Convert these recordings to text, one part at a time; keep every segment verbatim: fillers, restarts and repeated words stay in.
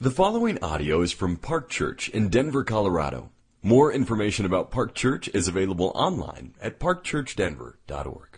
The following audio is from Park Church in Denver, Colorado. More information about Park Church is available online at park church denver dot org.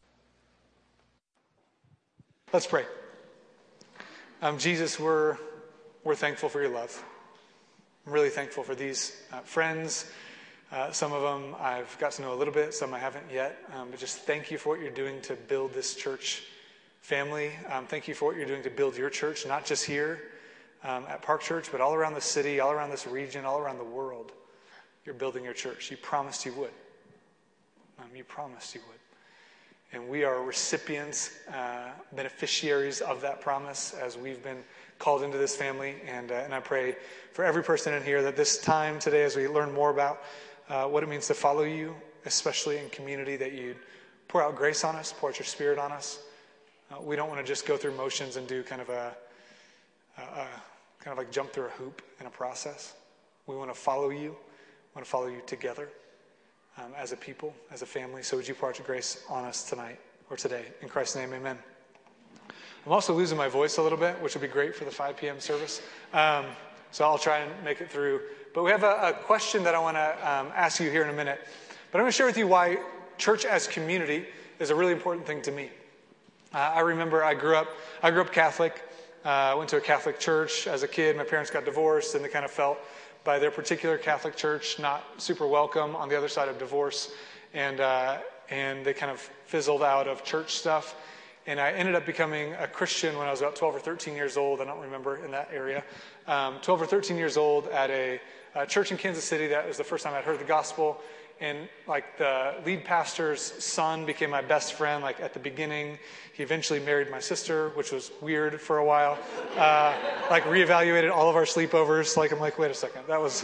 Let's pray. Um, Jesus, we're we're thankful for your love. I'm really thankful for these uh, friends. Uh, some of them I've got to know a little bit, some I haven't yet. Um, but just thank you for what you're doing to build this church family. Um, thank you for what you're doing to build your church, not just here um, at Park Church, but all around the city, all around this region, all around the world. You're building your church. You promised you would. Um, you promised you would. And we are recipients, uh, beneficiaries of that promise as we've been called into this family. And, uh, and I pray for every person in here that this time today, as we learn more about uh, what it means to follow you, especially in community, that you'd pour out grace on us, pour out your spirit on us. Uh, we don't want to just go through motions and do kind of a, a, a kind of like jump through a hoop in a process. We want to follow you. We want to follow you together. Um, as a people, as a family. So would you pour out your grace on us tonight or today? In Christ's name, amen. I'm also losing my voice a little bit, which would be great for the five p.m. service. Um, so I'll try and make it through. But we have a, a question that I want to um, ask you here in a minute. But I'm going to share with you why church as community is a really important thing to me. Uh, I remember I grew up, I grew up Catholic. Uh, I went to a Catholic church as a kid. My parents got divorced, and they kind of felt by their particular Catholic church, not super welcome on the other side of divorce. And uh, and they kind of fizzled out of church stuff. And I ended up becoming a Christian when I was about twelve or thirteen years old. I don't remember in that area. Um, twelve or thirteen years old at a, a church in Kansas City. That was the first time I'd heard the gospel. And like the lead pastor's son became my best friend, like at the beginning. He eventually married my sister, which was weird for a while. Uh, like reevaluated all of our sleepovers. Like I'm like, wait a second, that was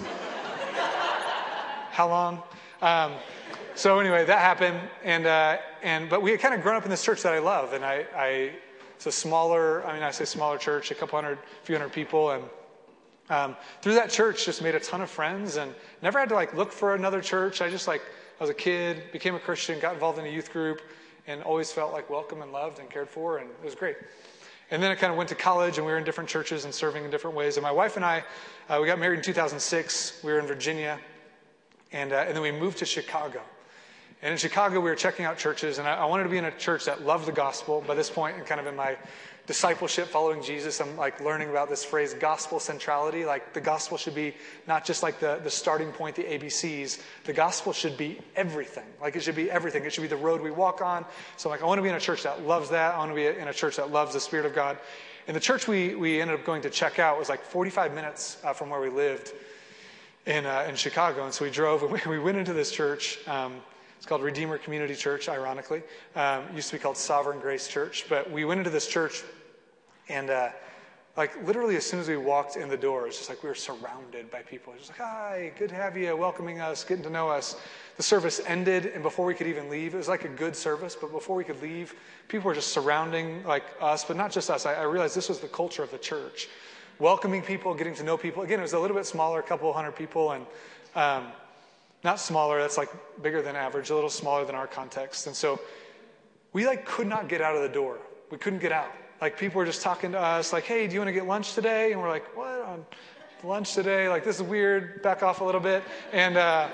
how long? Um, so anyway, that happened, and uh, and but we had kind of grown up in this church that I love, and I, I it's a smaller. I mean, I say smaller church, a couple hundred, few hundred people, and. Um, through that church, just made a ton of friends and never had to like look for another church. I just like, I was a kid, became a Christian, got involved in a youth group, and always felt like welcome and loved and cared for, and it was great. And then I kind of went to college, and we were in different churches and serving in different ways. And my wife and I, uh, we got married in two thousand six. We were in Virginia, and uh, and then we moved to Chicago. And in Chicago, we were checking out churches, and I, I wanted to be in a church that loved the gospel. By this point, and kind of in my discipleship, following Jesus, I'm like learning about this phrase, gospel centrality. Like the gospel should be not just like the, the starting point, the A B Cs. The gospel should be everything. Like it should be everything. It should be the road we walk on. So like I want to be in a church that loves that. I want to be in a church that loves the Spirit of God. And the church we we ended up going to check out was like forty-five minutes uh, from where we lived in uh, in Chicago. And so we drove and we, we went into this church. Um, It's called Redeemer Community Church, ironically. Um, it used to be called Sovereign Grace Church. But we went into this church, and uh, like literally as soon as we walked in the door, it's just like we were surrounded by people. Just like, hi, good to have you, welcoming us, getting to know us. The service ended, and before we could even leave, it was like a good service, but before we could leave, people were just surrounding like us, but not just us. I, I realized this was the culture of the church. Welcoming people, getting to know people. Again, it was a little bit smaller, a couple hundred people, and um, not smaller, that's like bigger than average, a little smaller than our context. And so we like could not get out of the door. We couldn't get out. Like people were just talking to us like, hey, do you want to get lunch today? And we're like, what, on lunch today? Like this is weird, back off a little bit. And uh,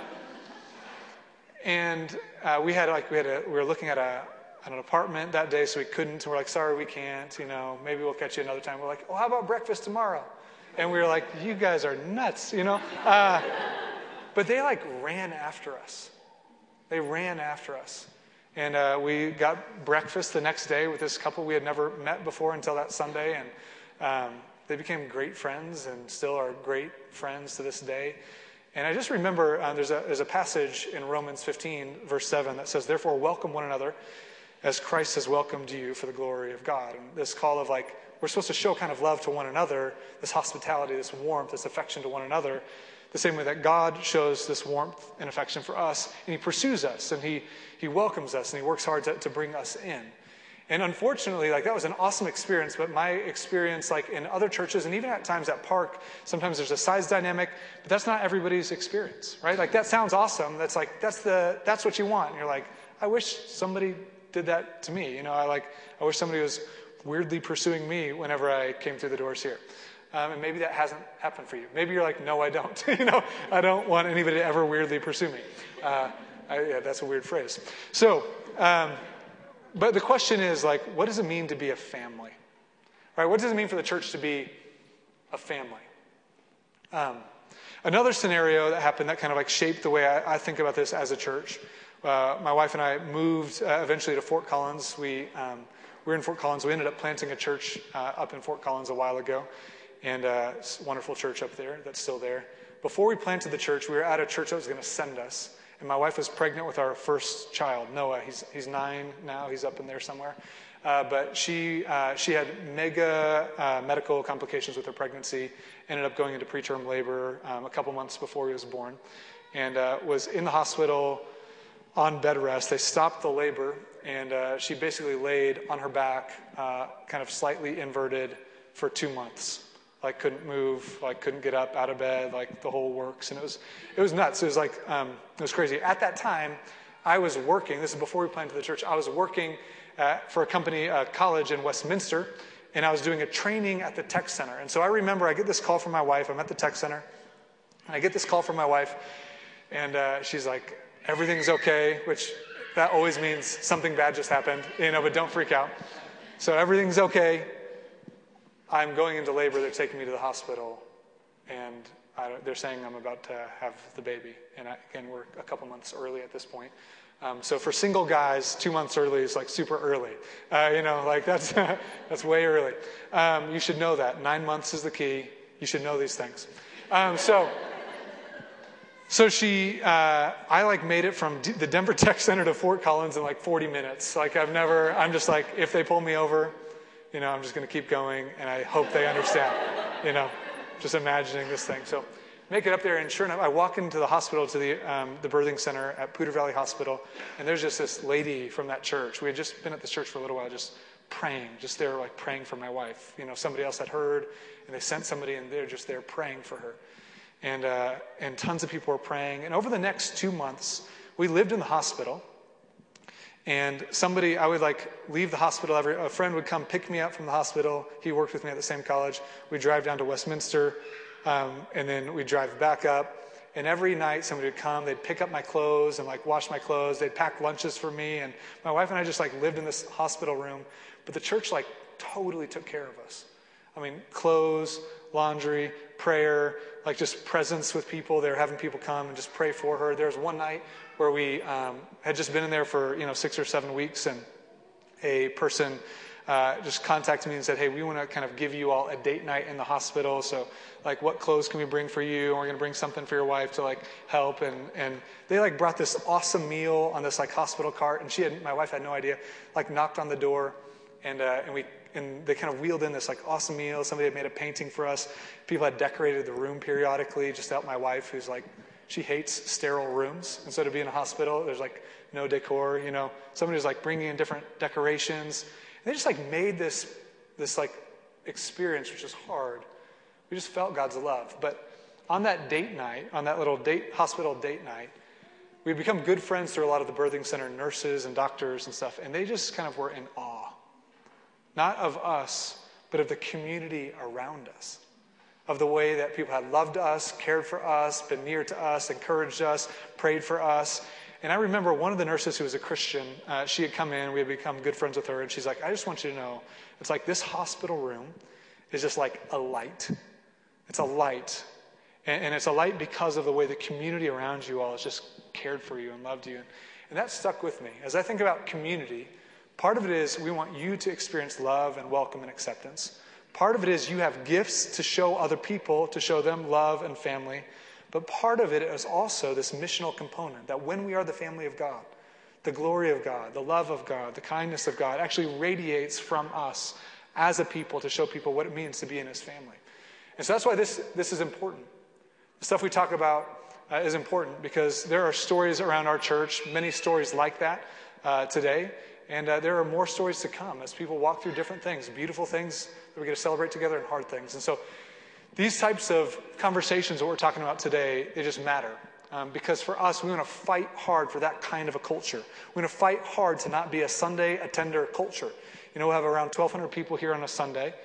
and uh, we had like, we had a, we were looking at a at an apartment that day, so we couldn't. We're like, sorry, we can't, you know, maybe we'll catch you another time. We're like, oh, how about breakfast tomorrow? And we were like, you guys are nuts, you know? Uh, But they like ran after us. They ran after us. And uh, we got breakfast the next day with this couple we had never met before until that Sunday. And um, they became great friends and still are great friends to this day. And I just remember uh, there's, a, there's a passage in Romans fifteen, verse seven that says, therefore welcome one another as Christ has welcomed you for the glory of God. And this call of like, we're supposed to show kind of love to one another, this hospitality, this warmth, this affection to one another, the same way that God shows this warmth and affection for us, and he pursues us, and he he welcomes us, and he works hard to, to bring us in. And unfortunately, like that was an awesome experience, but my experience like in other churches, and even at times at Park, sometimes there's a size dynamic, but that's not everybody's experience, right? Like that sounds awesome. That's like, that's the that's what you want. And you're like, I wish somebody did that to me. You know, I like, I wish somebody was weirdly pursuing me whenever I came through the doors here. Um, and maybe that hasn't happened for you. Maybe you're like, no, I don't. you know, I don't want anybody to ever weirdly pursue me. Uh, I, yeah, that's a weird phrase. So, um, but the question is, like, what does it mean to be a family? Right? What does it mean for the church to be a family? Um, another scenario that happened that kind of like shaped the way I, I think about this as a church. Uh, my wife and I moved uh, eventually to Fort Collins. We um, we were in Fort Collins. We ended up planting a church uh, up in Fort Collins a while ago, and uh, it's a wonderful church up there that's still there. Before we planted the church, we were at a church that was going to send us. And my wife was pregnant with our first child, Noah. He's he's nine now. He's up in there somewhere. Uh, but she uh, she had mega uh, medical complications with her pregnancy. Ended up going into preterm labor um, a couple months before he was born, and uh, was in the hospital on bed rest. They stopped the labor, and uh, she basically laid on her back, uh, kind of slightly inverted, for two months. Like couldn't move, like couldn't get up out of bed, like the whole works. And it was it was nuts. It was like, um, it was crazy. At that time, I was working, this is before we planted the church, I was working uh, for a company, a college in Westminster, and I was doing a training at the tech center. And so I remember I get this call from my wife. I'm at the tech center, and I get this call from my wife, and uh, she's like, everything's okay, which that always means something bad just happened, you know, but don't freak out. So everything's okay. I'm going into labor. They're taking me to the hospital, and I, they're saying I'm about to have the baby. And I, again, we're a couple months early at this point. Um, so for single guys, two months early is like super early. Uh, you know, like that's that's way early. Um, you should know that. Nine months is the key. You should know these things. Um, so, so she, uh, I like made it from D- the Denver Tech Center to Fort Collins in like forty minutes. Like I've never. I'm just like, if they pull me over, you know, I'm just going to keep going, and I hope they understand, you know, just imagining this thing. So make it up there, and sure enough, I walk into the hospital, to the um, the birthing center at Poudre Valley Hospital, and there's just this lady from that church. We had just been at this church for a little while, just praying, just there like praying for my wife. You know, somebody else had heard, and they sent somebody, and they're just there praying for her. And, uh, and tons of people were praying. And over the next two months, we lived in the hospital. And somebody, I would like leave the hospital. Every, a friend would come pick me up from the hospital. He worked with me at the same college. We'd drive down to Westminster, um, and then we'd drive back up. And every night somebody would come. They'd pick up my clothes and like wash my clothes. They'd pack lunches for me. And my wife and I just like lived in this hospital room. But the church like totally took care of us. I mean, clothes, laundry, prayer, like just presence with people. They were having people come and just pray for her. There was one night where we um, had just been in there for, you know, six or seven weeks, and a person uh, just contacted me and said, hey, we want to kind of give you all a date night in the hospital. So, like, what clothes can we bring for you? And we're going to bring something for your wife to, like, help. And, and they, like, brought this awesome meal on this, like, hospital cart. And she had, my wife had no idea, like, knocked on the door. And uh, and we and they kind of wheeled in this, like, awesome meal. Somebody had made a painting for us. People had decorated the room periodically, just to help my wife, who's, like, she hates sterile rooms. And so to be in a hospital, there's like no decor, you know. Somebody was like bringing in different decorations. And they just like made this, this like experience, which is hard. We just felt God's love. But on that date night, on that little date hospital date night, we'd become good friends through a lot of the birthing center nurses and doctors and stuff. And they just kind of were in awe. Not of us, but of the community around us. Of the way that people had loved us, cared for us, been near to us, encouraged us, prayed for us. And I remember one of the nurses who was a Christian, uh, she had come in, we had become good friends with her, and she's like, I just want you to know, it's like this hospital room is just like a light. It's a light. And, and it's a light because of the way the community around you all has just cared for you and loved you. And that stuck with me. As I think about community, part of it is we want you to experience love and welcome and acceptance. Part of it is you have gifts to show other people, to show them love and family. But part of it is also this missional component, that when we are the family of God, the glory of God, the love of God, the kindness of God actually radiates from us as a people to show people what it means to be in his family. And so that's why this, this is important. The stuff we talk about uh, is important because there are stories around our church, many stories like that uh, today. And uh, there are more stories to come as people walk through different things, beautiful things that we get to celebrate together and hard things. And so these types of conversations that we're talking about today, they just matter. Um, because for us, we want to fight hard for that kind of a culture. We want to fight hard to not be a Sunday attender culture. You know, we have around twelve hundred people here on a Sunday.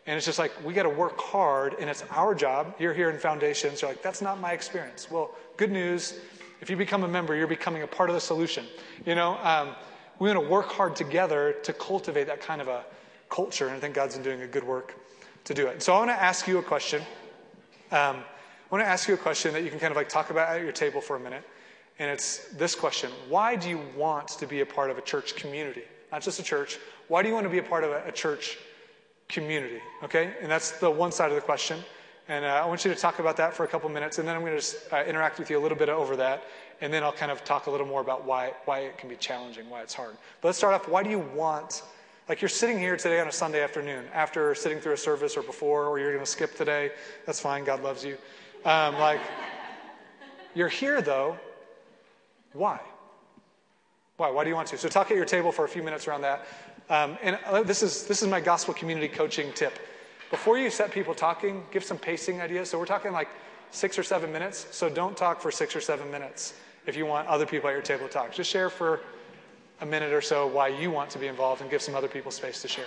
And it's just like, we got to work hard, and it's our job. You're here in Foundations. You're like, that's not my experience. Well, good news. If you become a member, you're becoming a part of the solution. You know, um, we want to work hard together to cultivate that kind of a culture, and I think God's been doing a good work to do it. So I want to ask you a question. Um, I want to ask you a question that you can kind of like talk about at your table for a minute. And it's this question: why do you want to be a part of a church community? Not just a church. Why do you want to be a part of a, a church community? Okay? And that's the one side of the question. And uh, I want you to talk about that for a couple minutes, and then I'm going to just uh, interact with you a little bit over that, and then I'll kind of talk a little more about why why it can be challenging, why it's hard. But let's start off. Why do you want, like you're sitting here today on a Sunday afternoon after sitting through a service or before, or you're going to skip today. That's fine. God loves you. Um, like, you're here though. Why? Why? Why do you want to? So talk at your table for a few minutes around that. Um, and this is this is my gospel community coaching tip. Before you set people talking, give some pacing ideas. So we're talking like six or seven minutes. So don't talk for six or seven minutes if you want other people at your table to talk. Just share for a minute or so why you want to be involved and give some other people space to share.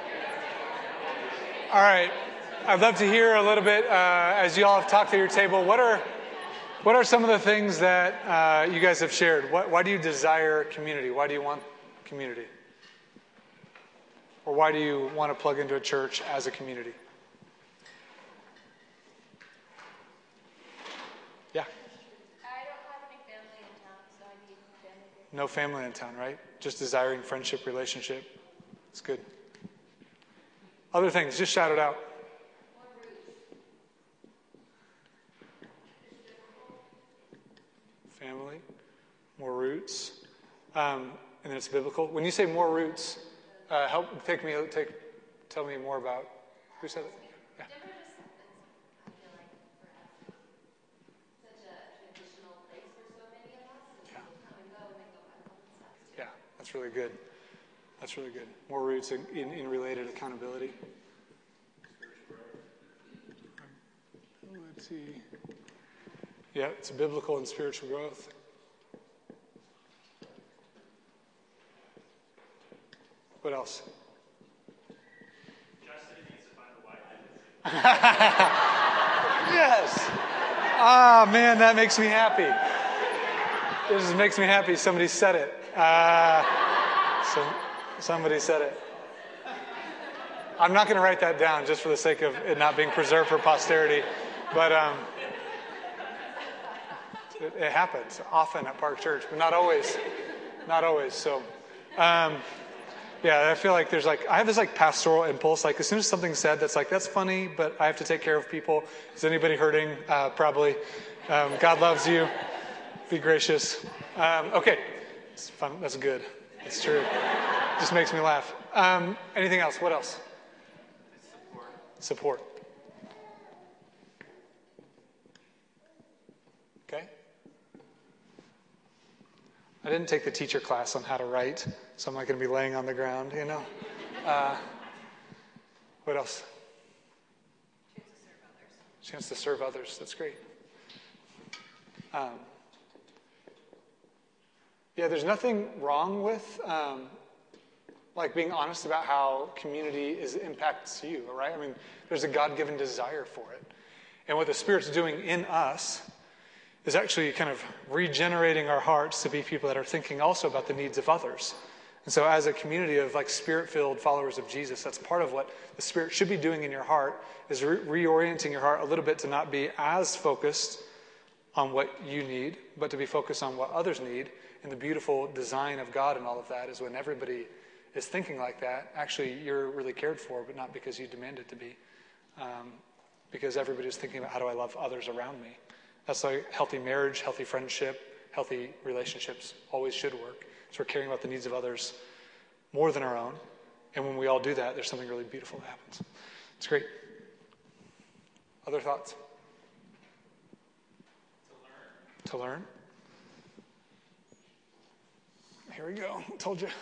All right. I'd love to hear a little bit, uh, as you all have talked at your table, what are what are some of the things that uh, you guys have shared? What, why do you desire community? Why do you want community? Or why do you want to plug into a church as a community? Yeah? I don't have any family in town, so I need family here. No family in town, right? Just desiring friendship, relationship. It's good. Other things, just shout it out. More roots. Family, more roots. Um, and then it's biblical. When you say more roots, Uh, help take me take tell me more about who said it. Yeah. Denver just has been, I feel like, for us, such a traditional place for so many of us. And Yeah. people come and go, and they go back home and stuff too. Yeah, that's really good. That's really good. More roots in, in, in related accountability. Let's see. Yeah, it's biblical and spiritual growth. What else? Justin needs to find a wife. Yes. Ah, man, that makes me happy. This just makes me happy. Somebody said it. Uh, so, somebody said it. I'm not going to write that down just for the sake of it not being preserved for posterity. But um, it, it happens often at Park Church, but not always. Not always. So... Um, Yeah, I feel like there's like, I have this like pastoral impulse. Like as soon as something's said that's like, that's funny, but I have to take care of people. Is anybody hurting? Uh, probably. Um, God loves you. Be gracious. Um, okay. It's fun. That's good. It's true. Just makes me laugh. Um, anything else? What else? Support. Support. Okay. I didn't take the teacher class on how to write, so I'm not going to be laying on the ground, you know. Uh, what else? Chance to serve others. Chance to serve others. That's great. Um, yeah, there's nothing wrong with um, like being honest about how community is impacts you, right? I mean, there's a God-given desire for it, and what the Spirit's doing in us is actually kind of regenerating our hearts to be people that are thinking also about the needs of others. And so as a community of like Spirit-filled followers of Jesus, that's part of what the Spirit should be doing in your heart, is re- reorienting your heart a little bit to not be as focused on what you need, but to be focused on what others need. And the beautiful design of God and all of that is when everybody is thinking like that, actually you're really cared for, but not because you demand it to be. Um, because everybody's thinking about how do I love others around me. That's why healthy marriage, healthy friendship, healthy relationships always should work. So we're caring about the needs of others more than our own. And when we all do that, there's something really beautiful that happens. It's great. Other thoughts? To learn. To learn? Here we go. I told you.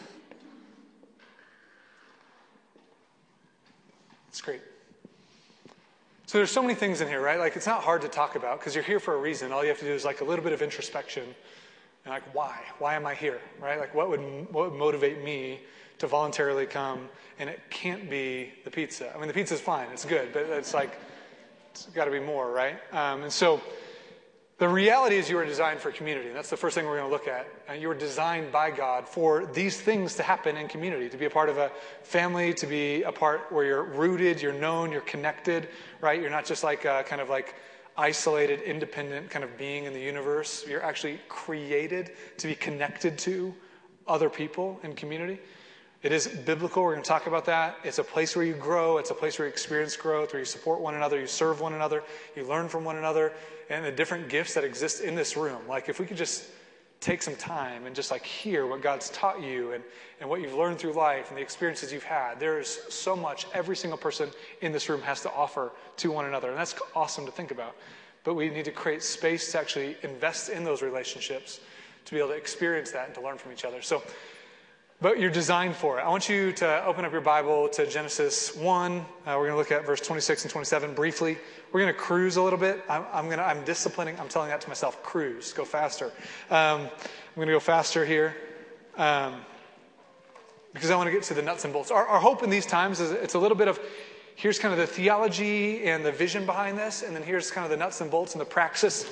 It's great. So there's so many things in here, right? Like it's not hard to talk about because you're here for a reason. All you have to do is like a little bit of introspection and like why? Why am I here, right? Like what would what would motivate me to voluntarily come, and it can't be the pizza. I mean, the pizza's fine, it's good, but it's like, it's got to be more, right? Um, and so the reality is you were designed for community. And that's the first thing we're going to look at. And you were designed by God for these things to happen in community, to be a part of a family, to be a part where you're rooted, you're known, you're connected, right? You're not just like a, kind of like isolated, independent kind of being in the universe. You're actually created to be connected to other people in community. It is biblical. We're going to talk about that. It's a place where you grow. It's a place where you experience growth, where you support one another, you serve one another, you learn from one another, and the different gifts that exist in this room. Like if we could just take some time and just like hear what God's taught you and, and what you've learned through life and the experiences you've had. There's so much every single person in this room has to offer to one another. And that's awesome to think about. But we need to create space to actually invest in those relationships, to be able to experience that and to learn from each other. So, but you're designed for it. I want you to open up your Bible to Genesis one. Uh, we're going to look at verse twenty-six and twenty-seven briefly. We're going to cruise a little bit. I'm, I'm going to, I'm disciplining. I'm telling that to myself. Cruise. Go faster. Um, I'm going to go faster here um, because I want to get to the nuts and bolts. Our, our hope in these times is it's a little bit of here's kind of the theology and the vision behind this, and then here's kind of the nuts and bolts and the praxis.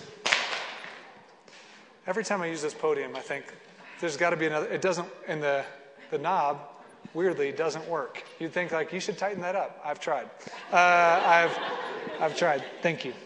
Every time I use this podium, I think there's got to be another. It doesn't, and the the knob weirdly doesn't work. You'd think like you should tighten that up. I've tried. Uh, I've I've tried. Thank you.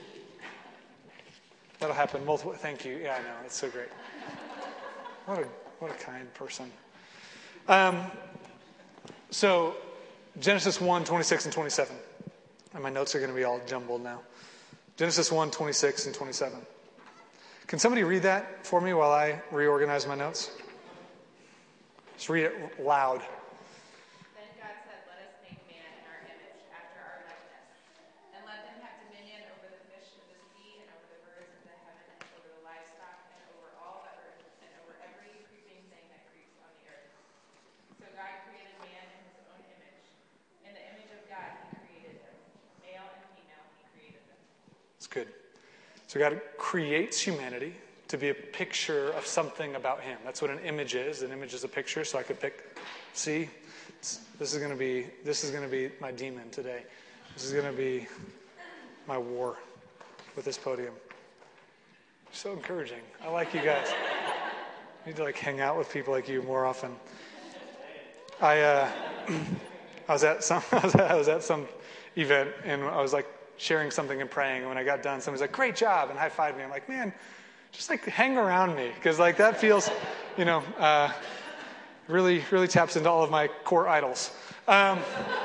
That'll happen multiple. Thank you. Yeah, I know. It's so great. What a what a kind person. Um. So Genesis one, twenty-six and twenty-seven. And my notes are going to be all jumbled now. Genesis one, twenty-six and twenty-seven. Can somebody read that for me while I reorganize my notes? Just read it loud. Then God said, let us make man in our image, after our likeness, and let them have dominion over the fish of the sea, and over the birds of the heaven, and over the livestock, and over all the earth, and over every creeping thing that creeps on the earth. So God created man in his own image. In the image of God he created him. Male and female he created them. It's good. So God creates humanity to be a picture of something about him. That's what an image is. An image is a picture. So I could pick, see, this is going to be, this is going to be my demon today. This is going to be my war with this podium. So encouraging. I like you guys. I need to like hang out with people like you more often. I, uh, I was at some, I was at, I was at some event and I was like sharing something and praying. And when I got done, somebody's like, great job, and high-fived me. I'm like, man, just like hang around me, because like that feels, you know, uh, really, really taps into all of my core idols. Um,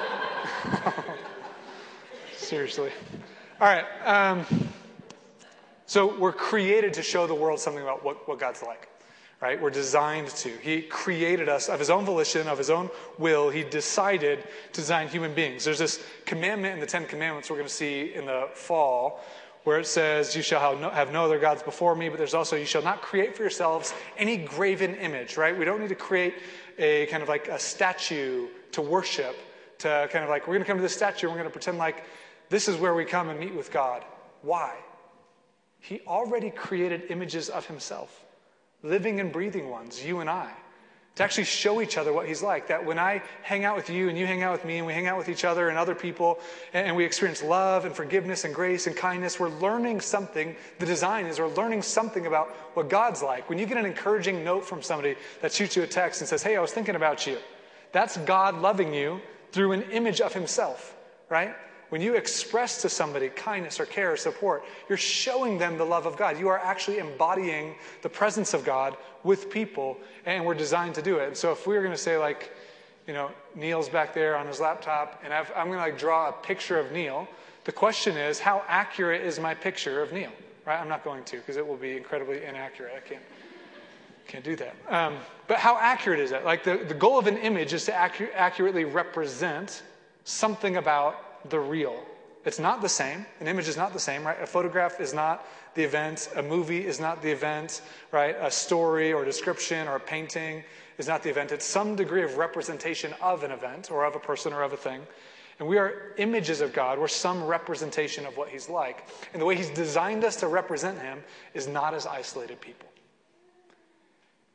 seriously. All right. Um, so we're created to show the world something about what, what God's like, right? We're designed to. He created us of his own volition, of his own will. He decided to design human beings. There's this commandment in the Ten Commandments we're going to see in the fall, where it says, you shall have no, have no other gods before me, but there's also, you shall not create for yourselves any graven image, right? We don't need to create a kind of like a statue to worship, to kind of like, we're going to come to this statue and we're going to pretend like this is where we come and meet with God. Why? He already created images of himself, living and breathing ones, you and I, to actually show each other what he's like. That when I hang out with you and you hang out with me and we hang out with each other and other people and, and we experience love and forgiveness and grace and kindness, we're learning something. The design is we're learning something about what God's like. When you get an encouraging note from somebody that shoots you a text and says, hey, I was thinking about you. That's God loving you through an image of himself, right? When you express to somebody kindness or care or support, you're showing them the love of God. You are actually embodying the presence of God with people, and we're designed to do it. And so if we were going to say, like, you know, Neil's back there on his laptop, and I've, I'm going to like draw a picture of Neil, the question is, how accurate is my picture of Neil? Right? I'm not going to, because it will be incredibly inaccurate. I can't, can't do that. Um, but how accurate is it? Like the, the goal of an image is to accu- accurately represent something about the real. It's not the same. An image is not the same, right? A photograph is not the event. A movie is not the event, right? A story or description or a painting is not the event. It's some degree of representation of an event or of a person or of a thing. And we are images of God. We're some representation of what he's like. And the way he's designed us to represent him is not as isolated people.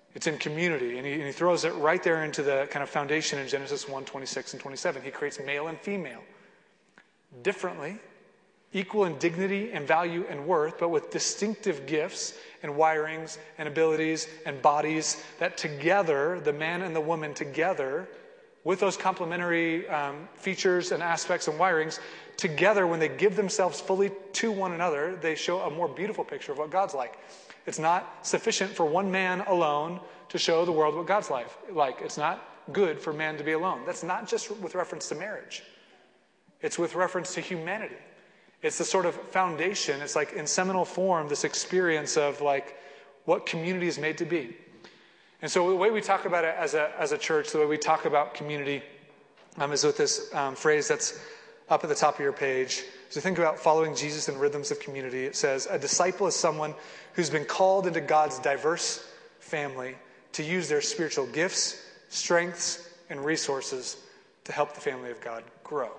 It's in community. And he, and he throws it right there into the kind of foundation in Genesis one, twenty-six and twenty-seven. He creates male and female differently, equal in dignity and value and worth, but with distinctive gifts and wirings and abilities and bodies that together, the man and the woman together, with those complementary um, features and aspects and wirings, together, when they give themselves fully to one another, they show a more beautiful picture of what God's like. It's not sufficient for one man alone to show the world what God's like. Like, it's not good for man to be alone. That's not just with reference to marriage. It's with reference to humanity. It's the sort of foundation. It's like in seminal form, this experience of like what community is made to be. And so the way we talk about it as a as a church, the way we talk about community um, is with this um, phrase that's up at the top of your page. So think about following Jesus in rhythms of community. It says, a disciple is someone who's been called into God's diverse family to use their spiritual gifts, strengths, and resources to help the family of God grow.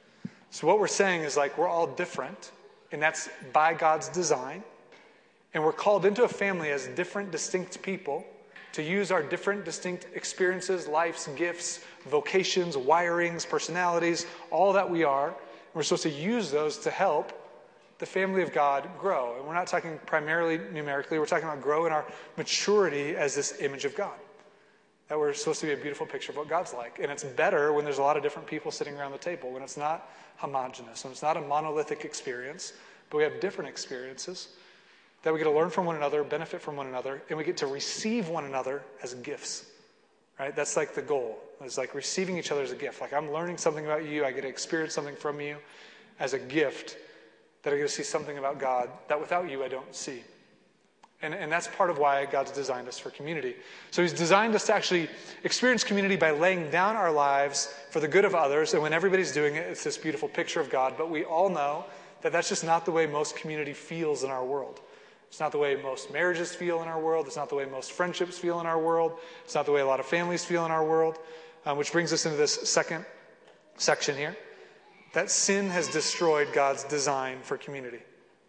So what we're saying is like we're all different, and that's by God's design. And we're called into a family as different, distinct people to use our different, distinct experiences, lives, gifts, vocations, wirings, personalities, all that we are. And we're supposed to use those to help the family of God grow. And we're not talking primarily numerically. We're talking about grow in our maturity as this image of God. That we're supposed to be a beautiful picture of what God's like. And it's better when there's a lot of different people sitting around the table, when it's not homogenous, when it's not a monolithic experience, but we have different experiences that we get to learn from one another, benefit from one another, and we get to receive one another as gifts, right? That's like the goal. It's like receiving each other as a gift. Like I'm learning something about you. I get to experience something from you as a gift, that I get to see something about God that without you I don't see. And, and that's part of why God's designed us for community. So he's designed us to actually experience community by laying down our lives for the good of others. And when everybody's doing it, it's this beautiful picture of God. But we all know that that's just not the way most community feels in our world. It's not the way most marriages feel in our world. It's not the way most friendships feel in our world. It's not the way a lot of families feel in our world. Um, which brings us into this second section here. That sin has destroyed God's design for community.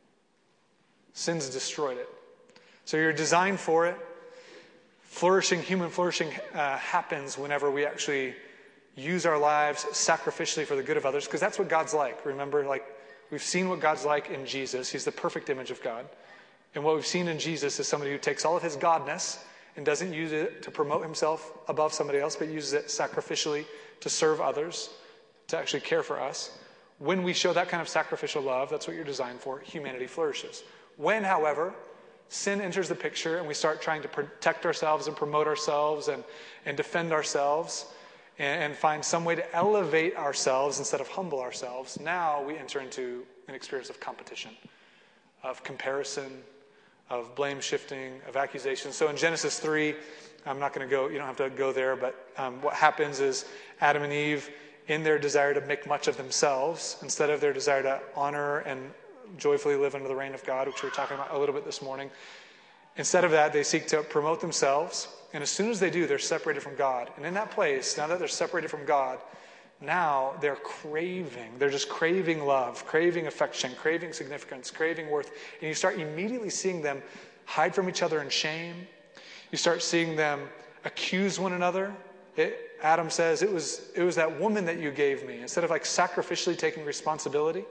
Sin's destroyed it. So you're designed for it. Flourishing, human flourishing uh, happens whenever we actually use our lives sacrificially for the good of others, because that's what God's like. Remember, like we've seen what God's like in Jesus. He's the perfect image of God. And what we've seen in Jesus is somebody who takes all of his godness and doesn't use it to promote himself above somebody else, but uses it sacrificially to serve others, to actually care for us. When we show that kind of sacrificial love, that's what you're designed for, humanity flourishes. When, however, sin enters the picture and we start trying to protect ourselves and promote ourselves and, and defend ourselves and, and find some way to elevate ourselves instead of humble ourselves, now we enter into an experience of competition, of comparison, of blame shifting, of accusation. So in Genesis three, I'm not going to go, you don't have to go there, but um, what happens is Adam and Eve, in their desire to make much of themselves, instead of their desire to honor and joyfully live under the reign of God, which we were talking about a little bit this morning, instead of that, they seek to promote themselves. And as soon as they do, they're separated from God. And in that place, now that they're separated from God, now they're craving, they're just craving love, craving affection, craving significance, craving worth. And you start immediately seeing them hide from each other in shame. You start seeing them accuse one another. It, Adam says, it was, it was that woman that you gave me. Instead of like sacrificially taking responsibility,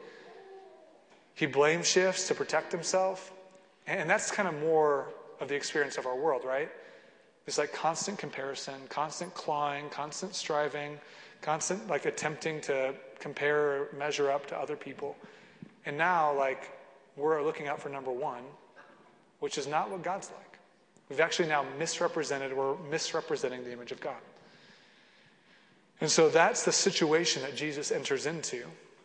he blame shifts to protect himself. And that's kind of more of the experience of our world, right? It's like constant comparison, constant clawing, constant striving, constant like attempting to compare or measure up to other people. And now like we're looking out for number one, which is not what God's like. We've actually now misrepresented, we're misrepresenting the image of God. And so that's the situation that Jesus enters into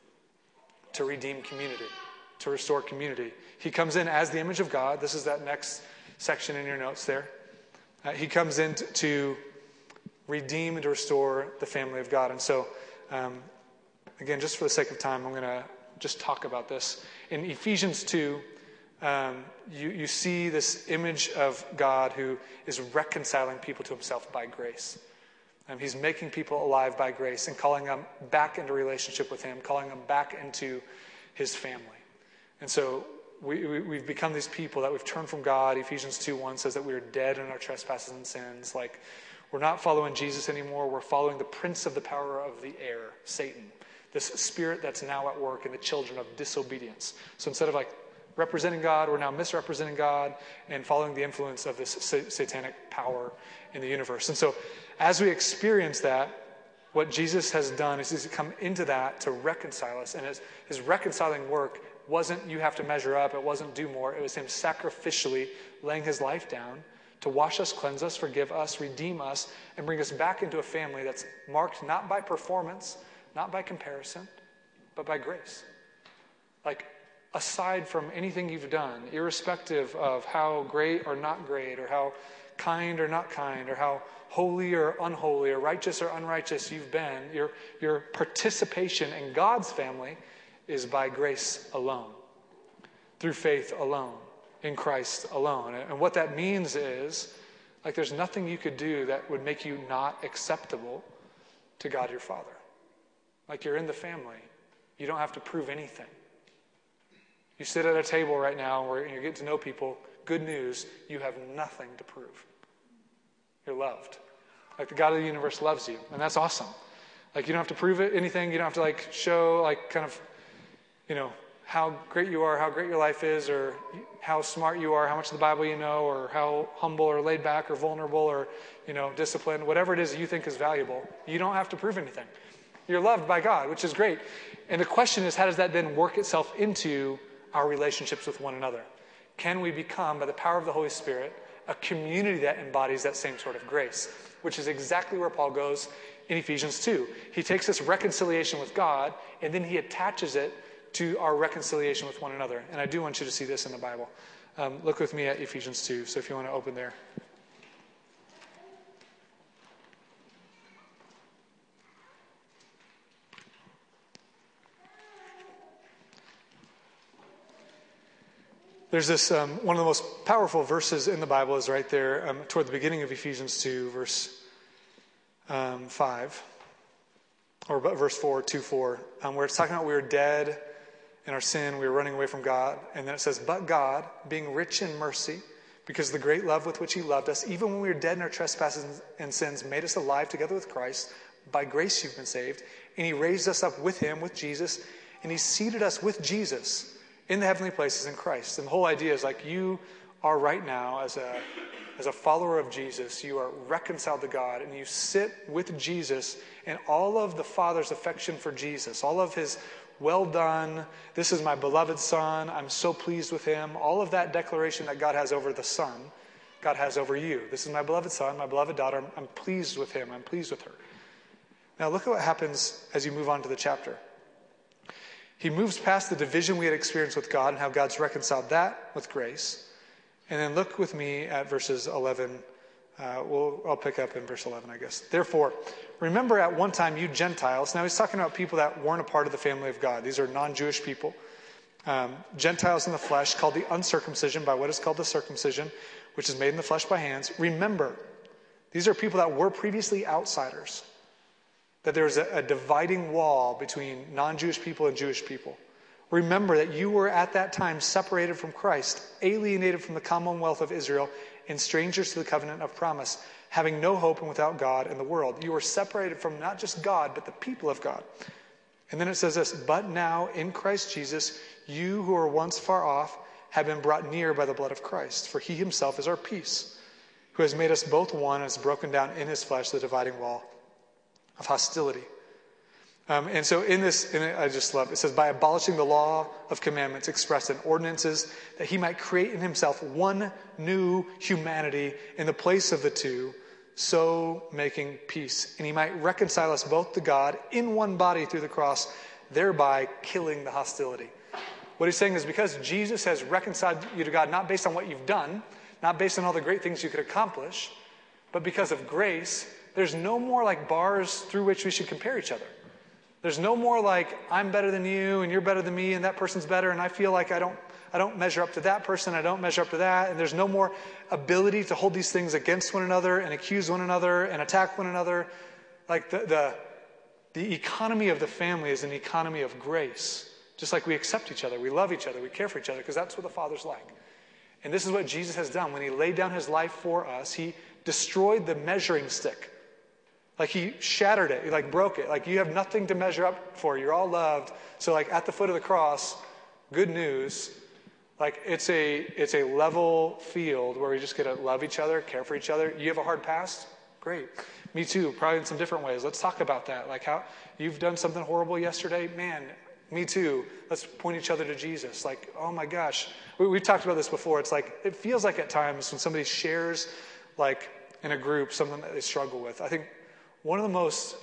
to redeem community, to restore community. He comes in as the image of God. This is that next section in your notes there. Uh, he comes in to, to redeem and to restore the family of God. And so, um, again, just for the sake of time, I'm going to just talk about this. In Ephesians two, um, you, you see this image of God who is reconciling people to himself by grace. Um, he's making people alive by grace and calling them back into relationship with him, calling them back into his family. And so we, we, we've become these people that we've turned from God. Ephesians two one says that we are dead in our trespasses and sins. Like, we're not following Jesus anymore. We're following the prince of the power of the air, Satan, this spirit that's now at work in the children of disobedience. So instead of like representing God, we're now misrepresenting God and following the influence of this sa- satanic power in the universe. And so as we experience that, what Jesus has done is he's come into that to reconcile us. And his, his reconciling work wasn't you have to measure up. It wasn't do more. It was him sacrificially laying his life down to wash us, cleanse us, forgive us, redeem us, and bring us back into a family that's marked not by performance, not by comparison, but by grace. Like, aside from anything you've done, irrespective of how great or not great, or how kind or not kind, or how holy or unholy, or righteous or unrighteous you've been, your, your participation in God's family is by grace alone, through faith alone, in Christ alone. And what that means is, like, there's nothing you could do that would make you not acceptable to God your Father. Like, you're in the family. You don't have to prove anything. You sit at a table right now where you get to know people. Good news, you have nothing to prove. You're loved. Like, the God of the universe loves you, and that's awesome. Like, you don't have to prove it, anything. You don't have to, like, show, like, kind of, you know, how great you are, how great your life is, or how smart you are, how much of the Bible you know, or how humble or laid back or vulnerable or, you know, disciplined, whatever it is you think is valuable. You don't have to prove anything. You're loved by God, which is great. And the question is, how does that then work itself into our relationships with one another? Can we become, by the power of the Holy Spirit, a community that embodies that same sort of grace? Which is exactly where Paul goes in Ephesians two. He takes this reconciliation with God, and then he attaches it to our reconciliation with one another. And I do want you to see this in the Bible. Um, look with me at Ephesians two, so if you want to open there. There's this, um, one of the most powerful verses in the Bible is right there um, toward the beginning of Ephesians two, verse um, five, or verse four, two, four, um, where it's talking about we were dead in our sin, we were running away from God. And then it says, but God, being rich in mercy, because of the great love with which he loved us, even when we were dead in our trespasses and sins, made us alive together with Christ. By grace you've been saved. And he raised us up with him, with Jesus, and he seated us with Jesus in the heavenly places in Christ. And the whole idea is like you are right now as a as a follower of Jesus, you are reconciled to God, and you sit with Jesus and all of the Father's affection for Jesus, all of his well done, this is my beloved Son, I'm so pleased with him, all of that declaration that God has over the Son, God has over you. This is my beloved Son, my beloved daughter, I'm, I'm pleased with him, I'm pleased with her. Now look at what happens as you move on to the chapter. He moves past the division we had experienced with God and how God's reconciled that with grace. And then look with me at verses eleven. Uh, we'll, I'll pick up in verse eleven, I guess. Therefore, remember at one time you Gentiles. Now he's talking about people that weren't a part of the family of God. These are non-Jewish people. Um, Gentiles in the flesh, called the uncircumcision by what is called the circumcision, which is made in the flesh by hands. Remember, these are people that were previously outsiders. That there's a, a dividing wall between non-Jewish people and Jewish people. Remember that you were at that time separated from Christ, alienated from the commonwealth of Israel, and strangers to the covenant of promise, having no hope and without God in the world. You were separated from not just God, but the people of God. And then it says this, but now in Christ Jesus, you who were once far off have been brought near by the blood of Christ. For he himself is our peace, who has made us both one and has broken down in his flesh the dividing wall of hostility. Um, and so in this, and I just love it, it says, by abolishing the law of commandments expressed in ordinances, that he might create in himself one new humanity in the place of the two, so making peace. And he might reconcile us both to God in one body through the cross, thereby killing the hostility. What he's saying is because Jesus has reconciled you to God, not based on what you've done, not based on all the great things you could accomplish, but because of grace, there's no more like bars through which we should compare each other. There's no more like I'm better than you and you're better than me and that person's better and I feel like I don't I don't measure up to that person, I don't measure up to that, and there's no more ability to hold these things against one another and accuse one another and attack one another. Like the the, the economy of the family is an economy of grace Just like we accept each other, we love each other, we care for each other, because that's what the Father's like. And this is what Jesus has done. When he laid down his life for us, he destroyed the measuring stick. Like he shattered it, he like broke it. Like you have nothing to measure up for. You're all loved. So like at the foot of the cross, good news, like it's a it's a level field where we just get to love each other, care for each other. You have a hard past? Great. Me too, probably in some different ways. Let's talk about that. Like how you've done something horrible yesterday. Man, me too. Let's point each other to Jesus. Like, oh my gosh. We, we've talked about this before. It's like, it feels like at times when somebody shares like in a group something that they struggle with. I think one of the most,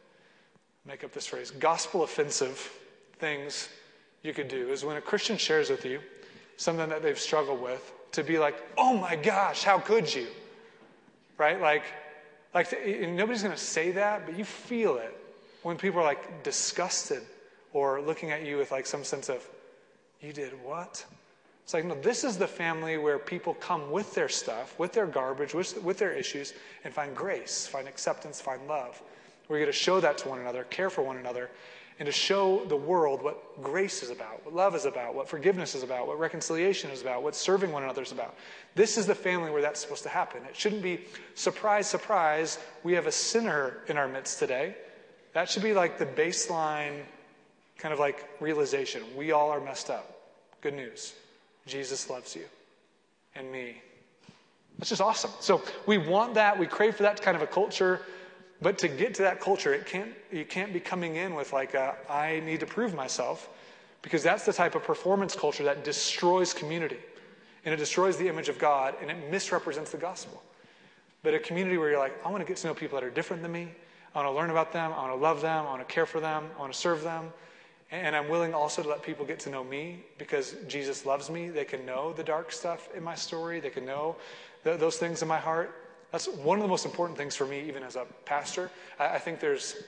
make up this phrase, gospel offensive things you could do is when a Christian shares with you something that they've struggled with, to be like, oh my gosh, how could you? Right? Like, like nobody's going to say that, but you feel it when people are like disgusted or looking at you with like some sense of, you did what? It's like, no, this is the family where people come with their stuff, with their garbage, with, with their issues, and find grace, find acceptance, find love. We're going to show that to one another, care for one another, and to show the world what grace is about, what love is about, what forgiveness is about, what reconciliation is about, what serving one another is about. This is the family where that's supposed to happen. It shouldn't be, surprise, surprise, we have a sinner in our midst today. That should be like the baseline kind of like realization. We all are messed up. Good news. Jesus loves you and me. That's just awesome. So we want that. We crave for that kind of a culture. But to get to that culture, it can't, you can't be coming in with like, a, I need to prove myself, because that's the type of performance culture that destroys community. And it destroys the image of God, and it misrepresents the gospel. But a community where you're like, I want to get to know people that are different than me. I want to learn about them. I want to love them. I want to care for them. I want to serve them. And I'm willing also to let people get to know me because Jesus loves me. They can know the dark stuff in my story. They can know th- those things in my heart. That's one of the most important things for me, even as a pastor. I, I think there's,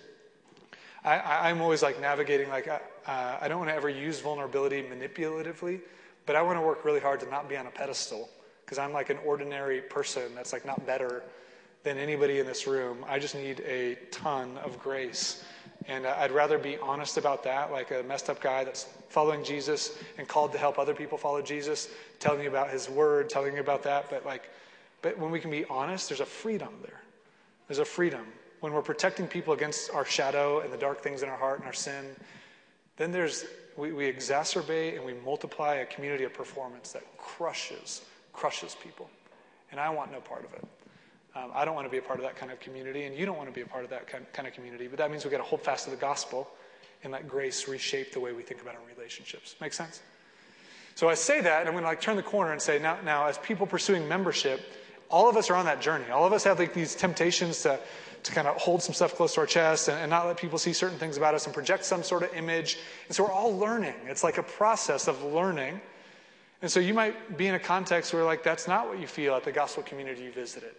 I, I'm always like navigating, like, uh, I don't want to ever use vulnerability manipulatively, but I want to work really hard to not be on a pedestal, because I'm like an ordinary person that's like not better than anybody in this room. I just need a ton of grace. And I'd rather be honest about that, like a messed up guy that's following Jesus and called to help other people follow Jesus, telling you about his word, telling you about that. But like, but when we can be honest, there's a freedom there. There's a freedom. When we're protecting people against our shadow and the dark things in our heart and our sin, then there's, we, we exacerbate and we multiply a community of performance that crushes, crushes people. And I want no part of it. Um, I don't want to be a part of that kind of community, and you don't want to be a part of that kind, kind of community. But that means we've got to hold fast to the gospel and let grace reshape the way we think about our relationships. Make sense? So I say that, and I'm going to like turn the corner and say, now, now as people pursuing membership, all of us are on that journey. All of us have like these temptations to, to kind of hold some stuff close to our chest and, and not let people see certain things about us and project some sort of image. And so we're all learning. It's like a process of learning. And so you might be in a context where like that's not what you feel at the gospel community you visited.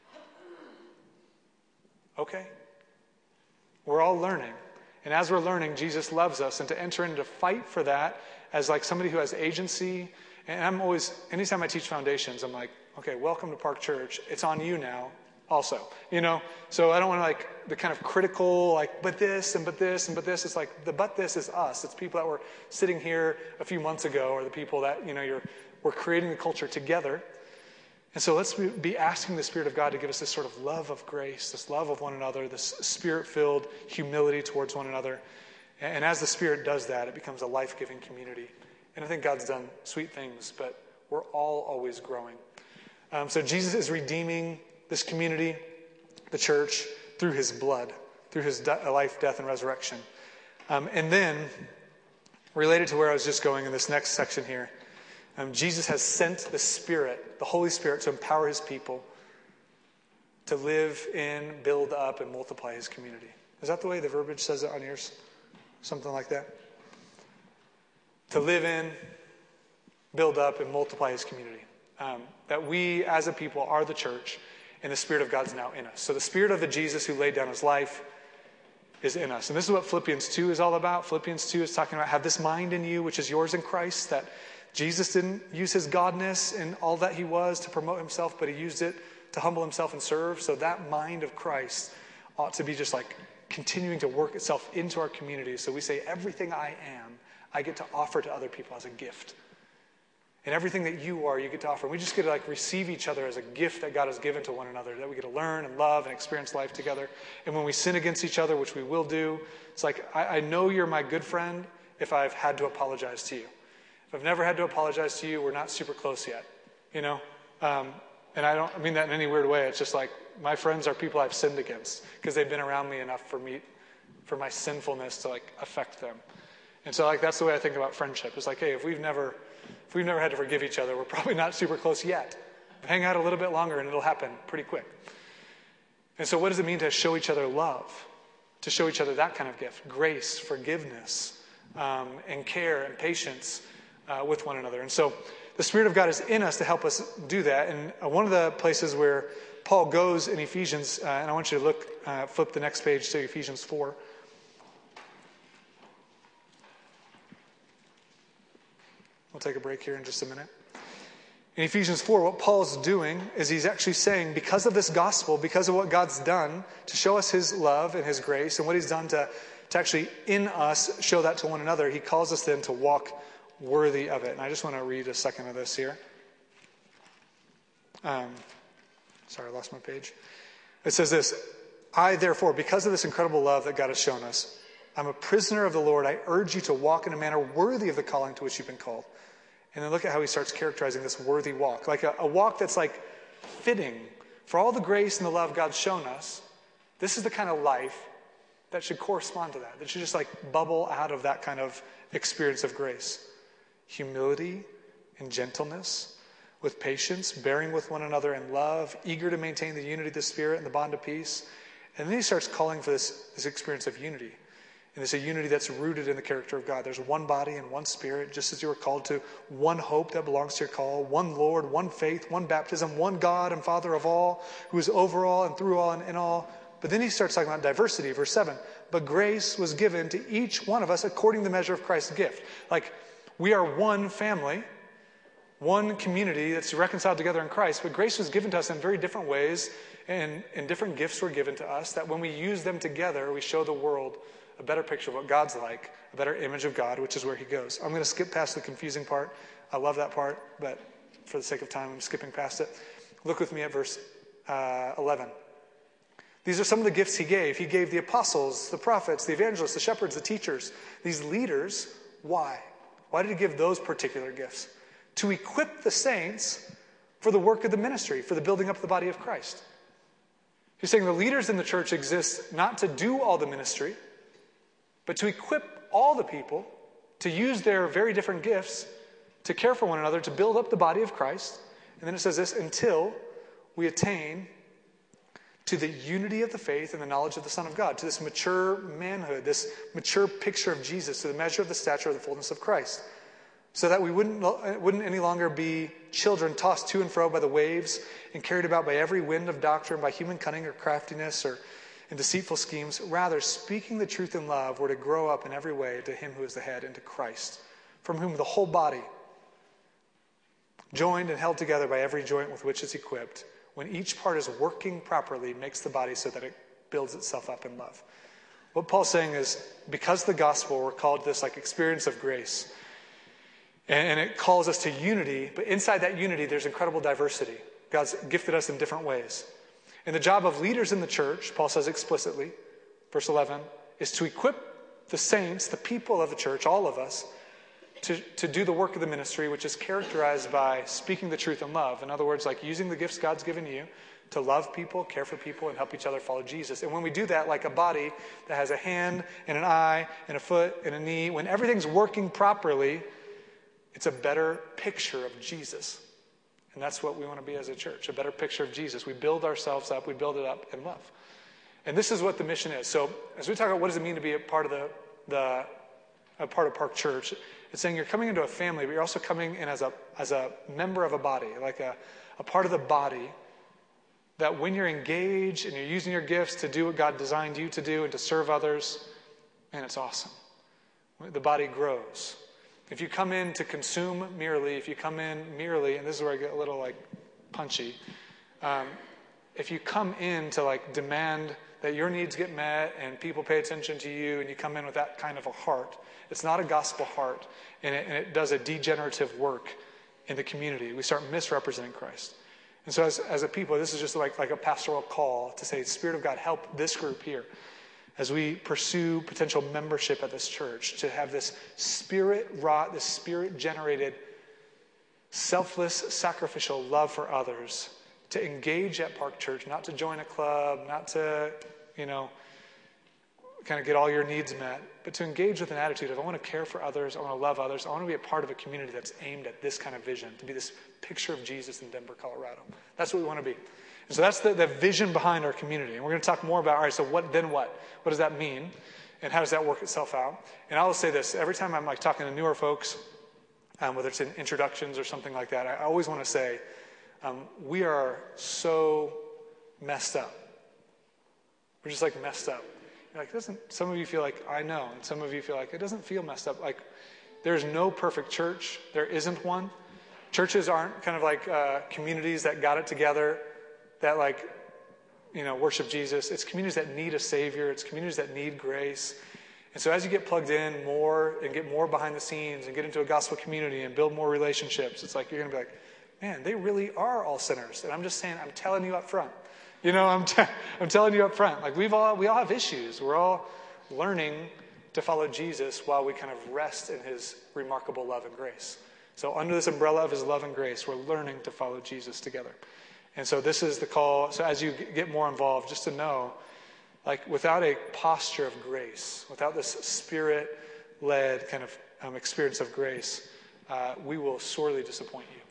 Okay. We're all learning. And as we're learning, Jesus loves us. And to enter into fight for that as like somebody who has agency. And I'm always, anytime I teach foundations, I'm like, okay, welcome to Park Church. It's on you now also, you know? So I don't want to like the kind of critical, like, but this and but this and but this. It's like the but this is us. It's people that were sitting here a few months ago, or the people that, you know, you're, we're creating the culture together. And so let's be asking the Spirit of God to give us this sort of love of grace, this love of one another, this Spirit-filled humility towards one another. And as the Spirit does that, it becomes a life-giving community. And I think God's done sweet things, but we're all always growing. Um, so Jesus is redeeming this community, the church, through his blood, through his de- life, death, and resurrection. Um, and then, related to where I was just going in this next section here, Um, Jesus has sent the Spirit, the Holy Spirit, to empower his people to live in, build up, and multiply his community. Is that the way the verbiage says it on yours? Something like that? To live in, build up, and multiply his community. Um, that we, as a people, are the church, and the Spirit of God is now in us. So the Spirit of the Jesus who laid down his life is in us. And this is what Philippians two is all about. Philippians two is talking about have this mind in you, which is yours in Christ, that Jesus didn't use his godness and all that he was to promote himself, but he used it to humble himself and serve. So that mind of Christ ought to be just like continuing to work itself into our community. So we say, everything I am, I get to offer to other people as a gift. And everything that you are, you get to offer. We just get to like receive each other as a gift that God has given to one another, that we get to learn and love and experience life together. And when we sin against each other, which we will do, it's like, I, I know you're my good friend if I've had to apologize to you. If I've never had to apologize to you, we're not super close yet, you know? Um, and I don't mean that in any weird way. It's just like, my friends are people I've sinned against because they've been around me enough for me, for my sinfulness to like affect them. And so like, that's the way I think about friendship. It's like, hey, if we've never, if we've never had to forgive each other, we're probably not super close yet. Hang out a little bit longer and it'll happen pretty quick. And so what does it mean to show each other love? To show each other that kind of gift, grace, forgiveness, um, and care and patience uh, with one another. And so the Spirit of God is in us to help us do that. And uh, one of the places where Paul goes in Ephesians, uh, and I want you to look, uh, flip the next page to Ephesians four. We'll take a break here in just a minute. In Ephesians four, what Paul's doing is he's actually saying, because of this gospel, because of what God's done to show us his love and his grace, and what he's done to, to actually in us show that to one another, he calls us then to walk worthy of it. And I just want to read a second of this here. Um, sorry, I lost my page. It says this, I therefore, because of this incredible love that God has shown us, I'm a prisoner of the Lord. I urge you to walk in a manner worthy of the calling to which you've been called. And then look at how he starts characterizing this worthy walk. Like a, a walk that's like fitting for all the grace and the love God's shown us. This is the kind of life that should correspond to that. That should just like bubble out of that kind of experience of grace. Humility and gentleness, with patience, bearing with one another in love, eager to maintain the unity of the Spirit and the bond of peace. And then he starts calling for this, this experience of unity. And it's a unity that's rooted in the character of God. There's one body and one Spirit, just as you were called to one hope that belongs to your call, one Lord, one faith, one baptism, one God and Father of all, who is over all and through all and in all. But then he starts talking about diversity, verse seven. But grace was given to each one of us according to the measure of Christ's gift. Like, we are one family, one community that's reconciled together in Christ, but grace was given to us in very different ways, and, and different gifts were given to us, that when we use them together, we show the world a better picture of what God's like, a better image of God, which is where he goes. I'm going to skip past the confusing part. I love that part, but for the sake of time, I'm skipping past it. Look with me at verse uh, eleven. These are some of the gifts he gave. He gave the apostles, the prophets, the evangelists, the shepherds, the teachers, these leaders. Why? Why did he give those particular gifts? To equip the saints for the work of the ministry, for the building up of the body of Christ. He's saying the leaders in the church exist not to do all the ministry, but to equip all the people to use their very different gifts to care for one another, to build up the body of Christ. And then it says this, until we attain to the unity of the faith and the knowledge of the Son of God, to this mature manhood, this mature picture of Jesus, to the measure of the stature of the fullness of Christ, so that we wouldn't, wouldn't any longer be children tossed to and fro by the waves and carried about by every wind of doctrine, by human cunning or craftiness or in deceitful schemes. Rather, speaking the truth in love, we're to grow up in every way to him who is the head, into Christ, from whom the whole body, joined and held together by every joint with which it's equipped, when each part is working properly, makes the body so that it builds itself up in love. What Paul's saying is, because the gospel, we're called to this like experience of grace. And it calls us to unity, but inside that unity, there's incredible diversity. God's gifted us in different ways. And the job of leaders in the church, Paul says explicitly, verse eleven, is to equip the saints, the people of the church, all of us, to, to do the work of the ministry, which is characterized by speaking the truth in love. In other words, like using the gifts God's given you to love people, care for people, and help each other follow Jesus. And when we do that, like a body that has a hand and an eye and a foot and a knee, when everything's working properly, it's a better picture of Jesus. And that's what we want to be as a church, a better picture of Jesus. We build ourselves up, we build it up in love. And this is what the mission is. So as we talk about what does it mean to be a part of the, the a part of Park Church, it's saying you're coming into a family, but you're also coming in as a as a member of a body, like a, a part of the body that when you're engaged and you're using your gifts to do what God designed you to do and to serve others, man, it's awesome. The body grows. If you come in to consume merely, if you come in merely, and this is where I get a little like punchy, um, if you come in to like demand that your needs get met and people pay attention to you and you come in with that kind of a heart. It's not a gospel heart, and it, and it does a degenerative work in the community. We start misrepresenting Christ. And so as, as a people, this is just like, like a pastoral call to say, Spirit of God, help this group here as we pursue potential membership at this church, to have this spirit-wrought, this spirit-generated, selfless, sacrificial love for others, to engage at Park Church, not to join a club, not to, you know, kind of get all your needs met, but to engage with an attitude of, I want to care for others, I want to love others, I want to be a part of a community that's aimed at this kind of vision, to be this picture of Jesus in Denver, Colorado. That's what we want to be. And so that's the, the vision behind our community. And we're going to talk more about, all right, so what, then what? What does that mean? And how does that work itself out? And I'll say this, every time I'm like talking to newer folks, um, whether it's in introductions or something like that, I, I always want to say, um, we are so messed up. We're just like messed up. You're like, doesn't, some of you feel like, I know, and some of you feel like, it doesn't feel messed up. Like, there's no perfect church. There isn't one. Churches aren't kind of like uh, communities that got it together, that like, you know, worship Jesus. It's communities that need a Savior. It's communities that need grace. And so as you get plugged in more and get more behind the scenes and get into a gospel community and build more relationships, it's like you're going to be like, man, they really are all sinners. And I'm just saying, I'm telling you up front. You know, I'm, t- I'm telling you up front, like we've all, we all have issues. We're all learning to follow Jesus while we kind of rest in his remarkable love and grace. So under this umbrella of his love and grace, we're learning to follow Jesus together. And so this is the call. So as you get more involved, just to know, like without a posture of grace, without this spirit-led kind of um, experience of grace, uh, we will sorely disappoint you.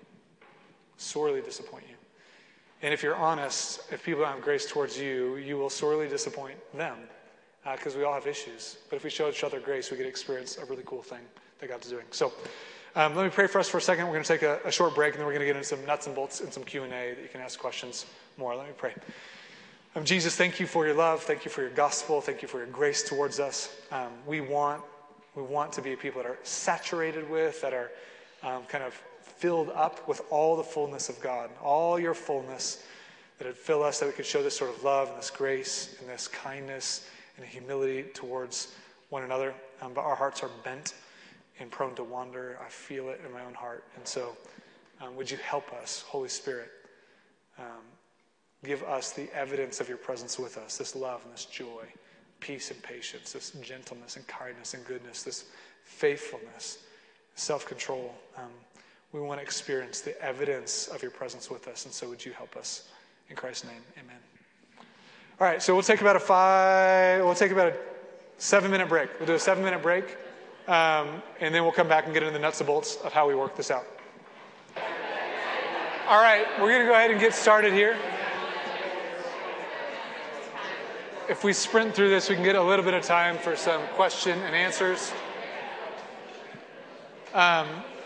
Sorely disappoint you. And if you're honest, if people don't have grace towards you, you will sorely disappoint them because uh, we all have issues. But if we show each other grace, we get to experience a really cool thing that God's doing. So um, let me pray for us for a second. We're going to take a, a short break, and then we're going to get into some nuts and bolts and some Q and A that you can ask questions more. Let me pray. Um, Jesus, thank you for your love. Thank you for your gospel. Thank you for your grace towards us. Um, we want we want to be a people that are saturated with, that are um, kind of filled up with all the fullness of God, all your fullness, that would fill us, that we could show this sort of love and this grace and this kindness and humility towards one another. Um, but our hearts are bent and prone to wander. I feel it in my own heart. And so um, would you help us, Holy Spirit, um, give us the evidence of your presence with us, this love and this joy, peace and patience, this gentleness and kindness and goodness, this faithfulness, self-control. Um, We want to experience the evidence of your presence with us. And so would you help us? In Christ's name, amen. All right, so we'll take about a five, we'll take about a seven minute break. We'll do a seven minute break. Um, and then we'll come back and get into the nuts and bolts of how we work this out. All right, we're going to go ahead and get started here. If we sprint through this, we can get a little bit of time for some question and answers. Um,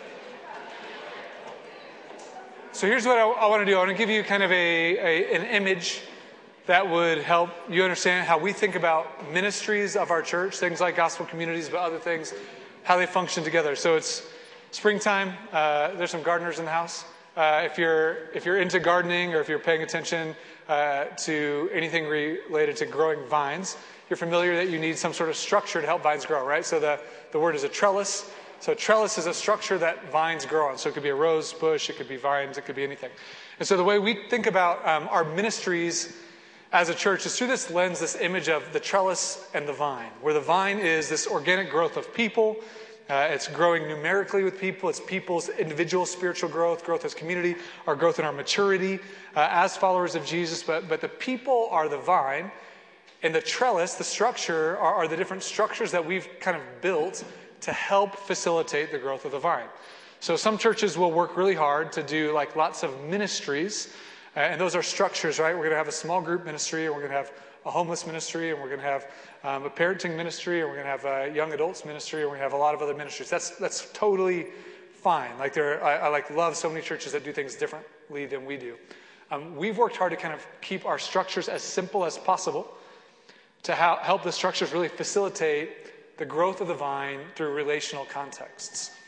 So here's what I, I want to do. I want to give you kind of a, a an image that would help you understand how we think about ministries of our church, things like gospel communities, but other things, how they function together. So it's springtime. Uh, there's some gardeners in the house. Uh, if you're if you're into gardening or if you're paying attention uh, to anything related to growing vines, you're familiar that you need some sort of structure to help vines grow, right? So the, the word is a trellis. So trellis is a structure that vines grow on. So it could be a rose bush, it could be vines, it could be anything. And so the way we think about um, our ministries as a church is through this lens, this image of the trellis and the vine, where the vine is this organic growth of people. Uh, it's growing numerically with people. It's people's individual spiritual growth, growth as community, our growth in our maturity uh, as followers of Jesus. But, but the people are the vine, and the trellis, the structure, are, are the different structures that we've kind of built to help facilitate the growth of the vine. So some churches will work really hard to do like lots of ministries, uh, and those are structures, right? We're going to have a small group ministry, and we're going to have a homeless ministry, and we're going to have um, a parenting ministry, and we're going to have a young adults ministry, and we're going to have a lot of other ministries. That's that's totally fine. Like there, I, I like love so many churches that do things differently than we do. Um, we've worked hard to kind of keep our structures as simple as possible to ha- help the structures really facilitate the growth of the vine through relational contexts.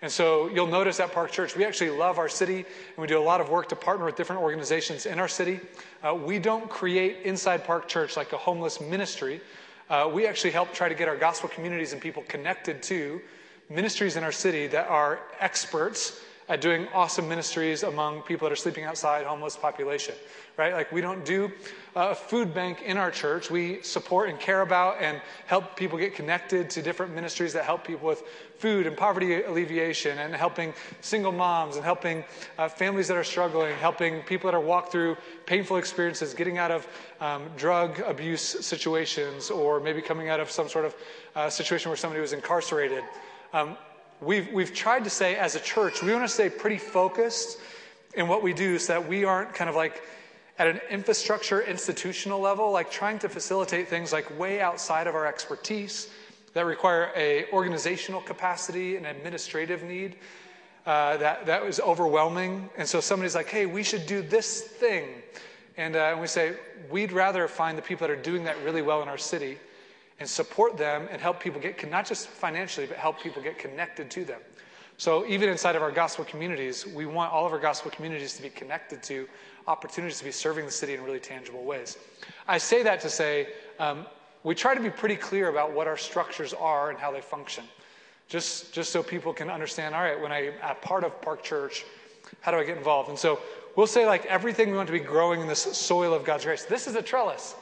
And so you'll notice at Park Church, we actually love our city, and we do a lot of work to partner with different organizations in our city. Uh, we don't create inside Park Church like a homeless ministry. Uh, we actually help try to get our gospel communities and people connected to ministries in our city that are experts at doing awesome ministries among people that are sleeping outside, homeless population, right? Like we don't do a food bank in our church. We support and care about and help people get connected to different ministries that help people with food and poverty alleviation and helping single moms and helping uh, families that are struggling, helping people that are walk through painful experiences, getting out of um, drug abuse situations, or maybe coming out of some sort of uh, situation where somebody was incarcerated. Um, We've, we've tried to say as a church, we want to stay pretty focused in what we do so that we aren't kind of like at an infrastructure institutional level, like trying to facilitate things like way outside of our expertise that require a organizational capacity and administrative need uh, that, that is overwhelming. And so somebody's like, hey, we should do this thing. And, uh, and we say, we'd rather find the people that are doing that really well in our city and support them and help people get, not just financially, but help people get connected to them. So even inside of our gospel communities, we want all of our gospel communities to be connected to opportunities to be serving the city in really tangible ways. I say that to say, um, we try to be pretty clear about what our structures are and how they function. Just, just so people can understand, all right, when I'm a part of Park Church, how do I get involved? And so we'll say like everything we want to be growing in this soil of God's grace. This is a trellis.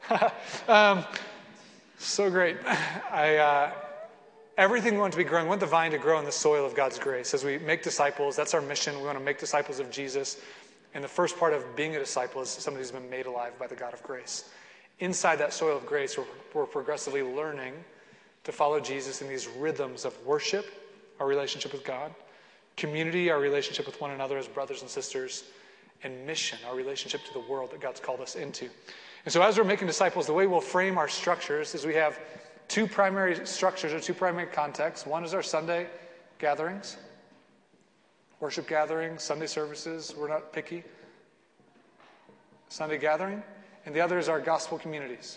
um, So great. I, uh, everything we want to be growing, we want the vine to grow in the soil of God's grace. As we make disciples, that's our mission. We want to make disciples of Jesus. And the first part of being a disciple is somebody who's been made alive by the God of grace. Inside that soil of grace, we're, we're progressively learning to follow Jesus in these rhythms of worship, our relationship with God, community, our relationship with one another as brothers and sisters, and mission, our relationship to the world that God's called us into. And so as we're making disciples, the way we'll frame our structures is we have two primary structures or two primary contexts. One is our Sunday gatherings, worship gatherings, Sunday services. We're not picky. Sunday gathering. And the other is our gospel communities.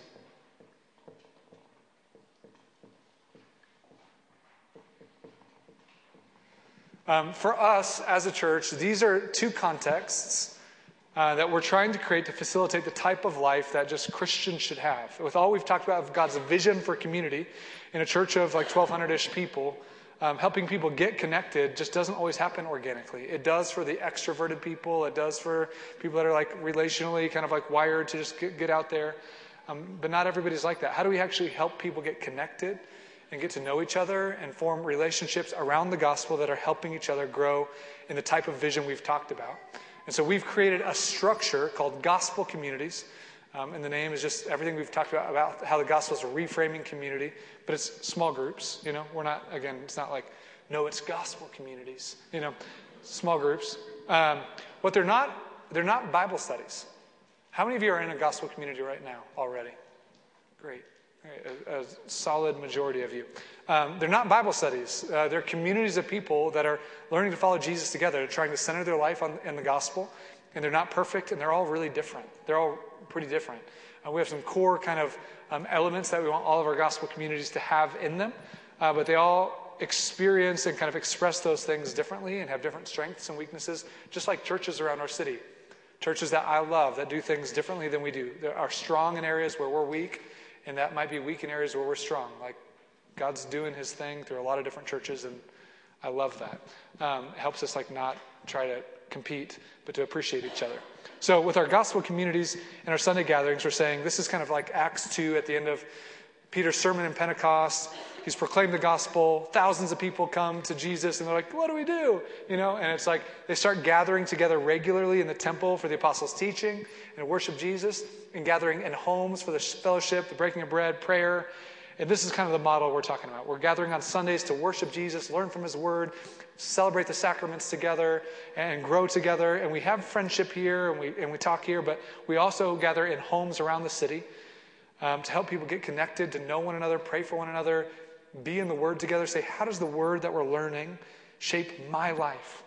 Um, for us as a church, these are two contexts Uh, that we're trying to create to facilitate the type of life that just Christians should have. With all we've talked about of God's vision for community in a church of like twelve hundred-ish people, um, helping people get connected just doesn't always happen organically. It does for the extroverted people. It does for people that are like relationally kind of like wired to just get, get out there. Um, but not everybody's like that. How do we actually help people get connected and get to know each other and form relationships around the gospel that are helping each other grow in the type of vision we've talked about? And so we've created a structure called Gospel Communities. Um, and the name is just everything we've talked about, about how the gospel is reframing community. But it's small groups, you know. We're not, again, it's not like, no, it's gospel communities. You know, small groups. Um, what they're not, they're not Bible studies. How many of you are in a gospel community right now already? Great. A, a solid majority of you. Um, they're not Bible studies. Uh, they're communities of people that are learning to follow Jesus together. They're trying to center their life on in the gospel. And they're not perfect, and they're all really different. They're all pretty different. Uh, we have some core kind of um, elements that we want all of our gospel communities to have in them. Uh, but they all experience and kind of express those things differently and have different strengths and weaknesses, just like churches around our city. Churches that I love that do things differently than we do. They are strong in areas where we're weak, and that might be weak in areas where we're strong. Like God's doing his thing through a lot of different churches, and I love that. Um, it helps us like not try to compete, but to appreciate each other. So with our gospel communities and our Sunday gatherings, we're saying this is kind of like Acts two at the end of Peter's sermon in Pentecost. He's proclaimed the gospel. Thousands of people come to Jesus, and they're like, what do we do? You know, and it's like they start gathering together regularly in the temple for the apostles' teaching and worship Jesus, and gathering in homes for the fellowship, the breaking of bread, prayer. And this is kind of the model we're talking about. We're gathering on Sundays to worship Jesus, learn from his word, celebrate the sacraments together, and grow together. And we have friendship here, and we and we talk here, but we also gather in homes around the city um, to help people get connected, to know one another, pray for one another, be in the word together, say, how does the word that we're learning shape my life?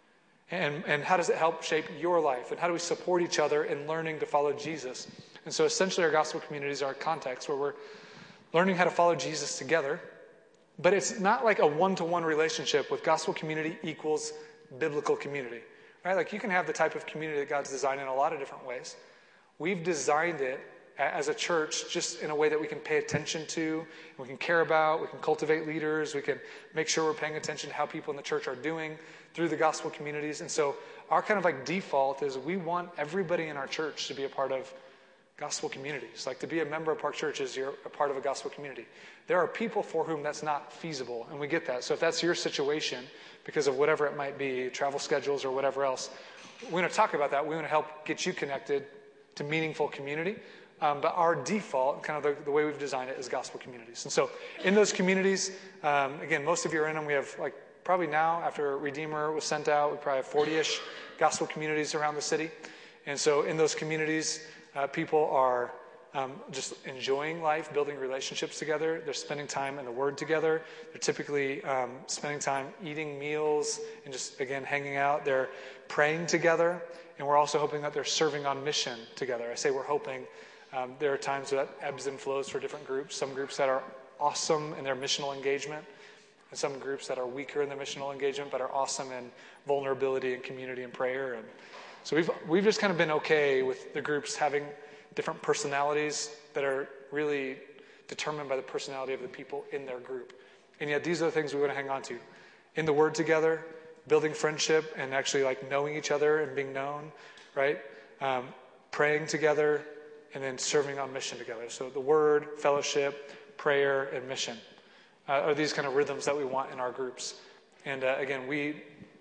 And, and how does it help shape your life? And how do we support each other in learning to follow Jesus? And so essentially our gospel communities are a context where we're learning how to follow Jesus together But it's not like a one-to-one relationship with gospel community equals biblical community, right? Like you can have the type of community that God's designed in a lot of different ways. We've designed it as a church just in a way that we can pay attention to, we can care about, we can cultivate leaders, we can make sure we're paying attention to how people in the church are doing through the gospel communities. And so our kind of like default is we want everybody in our church to be a part of gospel communities. Like to be a member of Park Church is you're a part of a gospel community. There are people for whom that's not feasible, and we get that. So if that's your situation, because of whatever it might be, travel schedules or whatever else, we're going to talk about that. We want to help get you connected to meaningful community. Um, but our default, kind of the, the way we've designed it, is gospel communities. And so in those communities, um, again, most of you are in them. We have like probably now, after Redeemer was sent out, we probably have forty-ish gospel communities around the city. And so in those communities, uh, people are um, just enjoying life, building relationships together. They're spending time in the Word together. They're typically um, spending time eating meals and just, again, hanging out. They're praying together. And we're also hoping that they're serving on mission together. I say we're hoping. Um, there are times that ebbs and flows for different groups. Some groups that are awesome in their missional engagement, and some groups that are weaker in their missional engagement, but are awesome in vulnerability and community and prayer. And so we've we've just kind of been okay with the groups having different personalities that are really determined by the personality of the people in their group. And yet these are the things we want to hang on to. In the Word together, building friendship and actually like knowing each other and being known, right? Um, praying together, and then serving on mission together. So the Word, fellowship, prayer, and mission uh, are these kind of rhythms that we want in our groups. And uh, again, we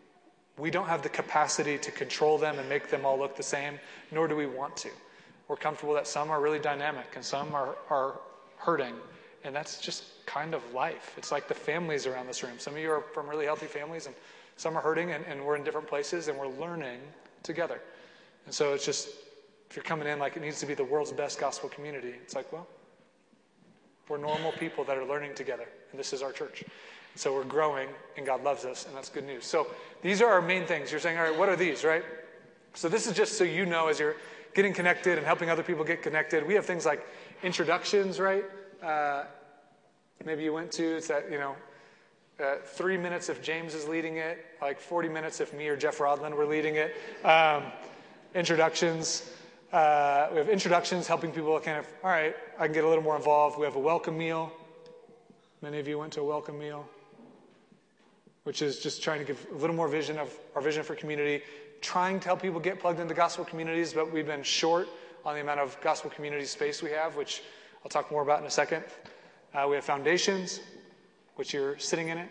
we don't have the capacity to control them and make them all look the same, nor do we want to. We're comfortable that some are really dynamic and some are, are hurting. And that's just kind of life. It's like the families around this room. Some of you are from really healthy families, and some are hurting, and, and we're in different places, and we're learning together. And so it's just, if you're coming in like it needs to be the world's best gospel community, it's like, well, we're normal people that are learning together, and this is our church. So we're growing, and God loves us, and that's good news. So these are our main things. You're saying, all right, what are these, right? So this is just so you know, as you're getting connected and helping other people get connected, we have things like introductions, right? Uh, maybe you went to, it's that, you know, uh, three minutes if James is leading it, like forty minutes if me or Jeff Rodland were leading it. Um, introductions. Uh, we have introductions, helping people kind of, all right, I can get a little more involved. We have a welcome meal. Many of you went to a welcome meal, which is just trying to give a little more vision of our vision for community, trying to help people get plugged into gospel communities, but we've been short on the amount of gospel community space we have, which I'll talk more about in a second. Uh, we have foundations, which you're sitting in it.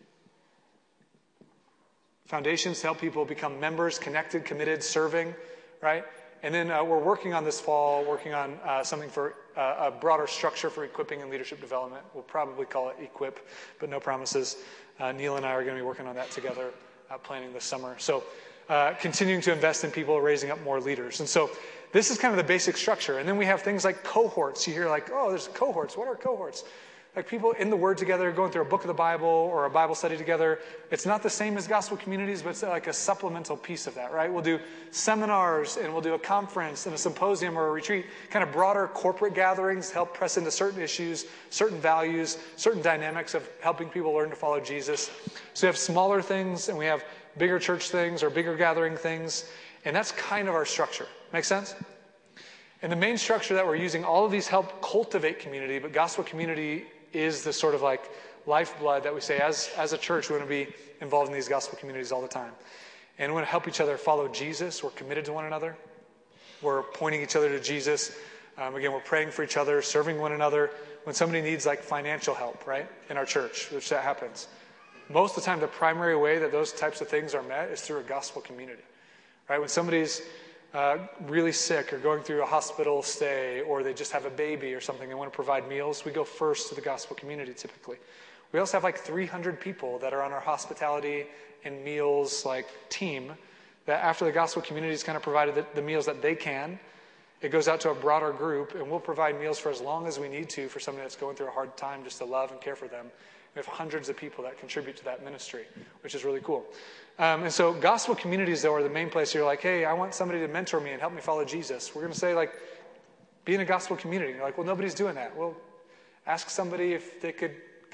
Foundations to help people become members, connected, committed, serving, right? And then uh, we're working on this fall, working on uh, something for uh, a broader structure for equipping and leadership development. We'll probably call it Equip, but no promises. Uh, Neil and I are going to be working on that together, uh, planning this summer. So uh, continuing to invest in people, raising up more leaders. And so this is kind of the basic structure. And then we have things like cohorts. You hear like, oh, there's cohorts. What are cohorts? Like people in the Word together, going through a book of the Bible or a Bible study together. It's not the same as gospel communities, but it's like a supplemental piece of that, right? We'll do seminars, and we'll do a conference and a symposium or a retreat, kind of broader corporate gatherings, help press into certain issues, certain values, certain dynamics of helping people learn to follow Jesus. So we have smaller things, and we have bigger church things or bigger gathering things, and that's kind of our structure. Make sense? And the main structure that we're using, all of these help cultivate community, but gospel community is the sort of like lifeblood that we say as, as a church, we want to be involved in these gospel communities all the time. And we want to help each other follow Jesus. We're committed to one another. We're pointing each other to Jesus. Um, again, we're praying for each other, serving one another. When somebody needs like financial help, right, in our church, which that happens. Most of the time, the primary way that those types of things are met is through a gospel community, right? When somebody's Uh, really sick or going through a hospital stay, or they just have a baby or something and want to provide meals, we go first to the gospel community typically. We also have like three hundred people that are on our hospitality and meals like team that after the gospel community has kind of provided the, the meals that they can, it goes out to a broader group, and we'll provide meals for as long as we need to for somebody that's going through a hard time, just to love and care for them. We have hundreds of people that contribute to that ministry, which is really cool. Um, and so gospel communities, though, are the main place you're like, hey, I want somebody to mentor me and help me follow Jesus. We're going to say, like, be in a gospel community. You're like, well, nobody's doing that. Well, ask somebody if they could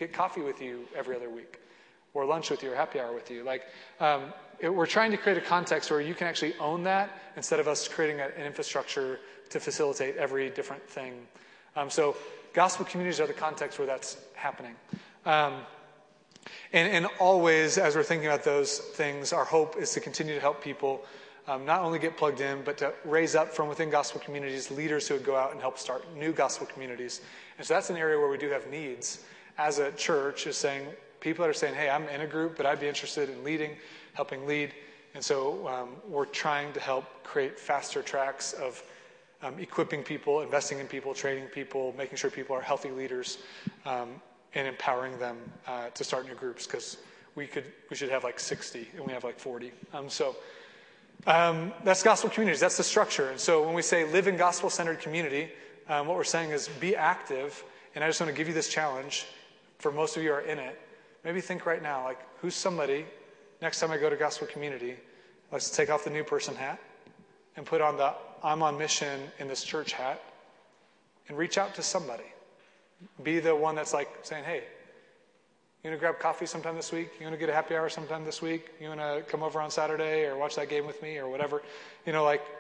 get coffee with you every other week, or lunch with you, or happy hour with you. Like, um, it, we're trying to create a context where you can actually own that instead of us creating a, an infrastructure to facilitate every different thing. Um, so gospel communities are the context where that's happening. Um, and, and always, as we're thinking about those things, our hope is to continue to help people um, not only get plugged in, but to raise up from within gospel communities leaders who would go out and help start new gospel communities. And so that's an area where we do have needs. As a church is saying, people that are saying, hey, I'm in a group, but I'd be interested in leading, helping lead. And so um, we're trying to help create faster tracks of um, equipping people, investing in people, training people, making sure people are healthy leaders, um, and empowering them uh, to start new groups, because we could we should have like sixty, and we have like forty. Um, so um, that's gospel communities. That's the structure. And so when we say live in gospel-centered community, um, what we're saying is be active. And I just want to give you this challenge. For most of you who are in it, maybe think right now, like, who's somebody, next time I go to gospel community, let's take off the new person hat and put on the I'm on mission in this church hat, and reach out to somebody. Be the one that's like saying, hey, you want to grab coffee sometime this week? You want to get a happy hour sometime this week? You want to come over on Saturday or watch that game with me or whatever? You know, like,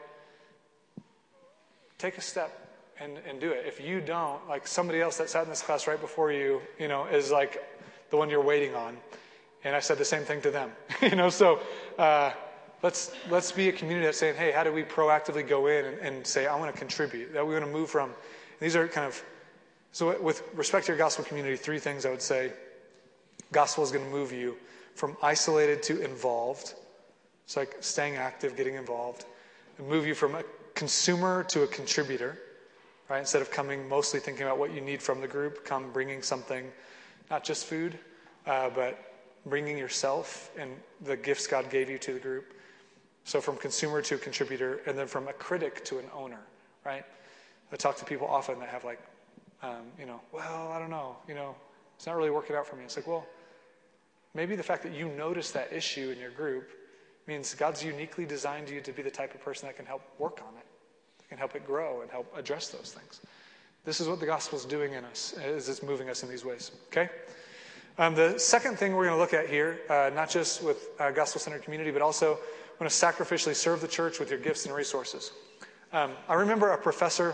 take a step and, and do it. If you don't, like, somebody else that sat in this class right before you, you know, is like the one you're waiting on. And I said the same thing to them. you know, so uh, let's let's be a community that's saying, hey, how do we proactively go in and, and say, I want to contribute? That we want to move from. These are kind of, so with respect to your gospel community, three things I would say. Gospel is going to move you from isolated to involved. It's like staying active, getting involved. And move you from a consumer to a contributor, right? Instead of coming mostly thinking about what you need from the group, come bringing something, not just food, uh, but bringing yourself and the gifts God gave you to the group. So from consumer to contributor, and then from a critic to an owner, right? I talk to people often that have like, um, you know, well, I don't know, you know, it's not really working out for me. It's like, well, maybe the fact that you notice that issue in your group means God's uniquely designed you to be the type of person that can help work on it, that can help it grow and help address those things. This is what the gospel is doing in us, is it's moving us in these ways, okay? Um, the second thing we're going to look at here, uh, not just with uh, gospel-centered community, but also want to sacrificially serve the church with your gifts and resources. Um, I remember a professor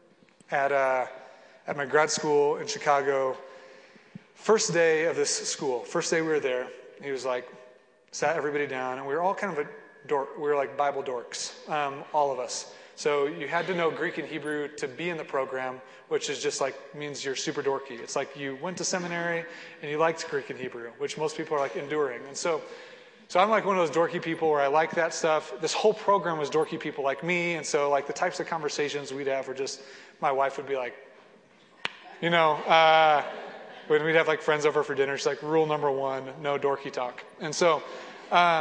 at uh, at my grad school in Chicago, first day of this school, first day we were there, he was like, sat everybody down, and we were all kind of a dork, we were like Bible dorks, um, all of us. So you had to know Greek and Hebrew to be in the program, which is just like, means you're super dorky. It's like you went to seminary and you liked Greek and Hebrew, which most people are like enduring. And so, so I'm like one of those dorky people where I like that stuff. This whole program was dorky people like me. And so like the types of conversations we'd have were just, my wife would be like, you know, uh, when we'd have like friends over for dinner, she's like, rule number one, no dorky talk. And so, um,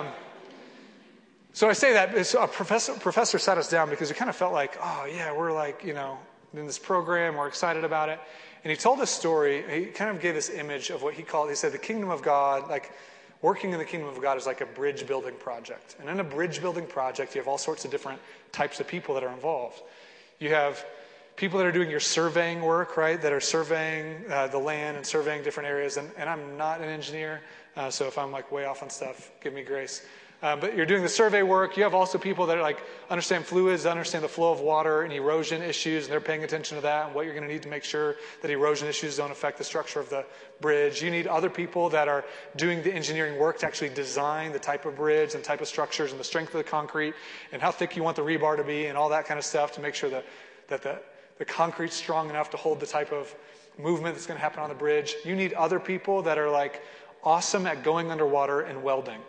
so I say that a professor, professor sat us down because we kind of felt like, oh yeah, we're like, you know, in this program, we're excited about it. And he told a story, he kind of gave this image of what he called, he said the kingdom of God, like working in the kingdom of God is like a bridge building project. And in a bridge building project, you have all sorts of different types of people that are involved. You have people that are doing your surveying work, right, that are surveying uh, the land and surveying different areas. And, and I'm not an engineer, uh, so if I'm like way off on stuff, give me grace. Uh, but you're doing the survey work. You have also people that are like understand fluids, understand the flow of water and erosion issues, and they're paying attention to that and what you're going to need to make sure that erosion issues don't affect the structure of the bridge. You need other people that are doing the engineering work to actually design the type of bridge and type of structures and the strength of the concrete and how thick you want the rebar to be and all that kind of stuff to make sure that, that the, the concrete's strong enough to hold the type of movement that's going to happen on the bridge. You need other people that are like awesome at going underwater and welding.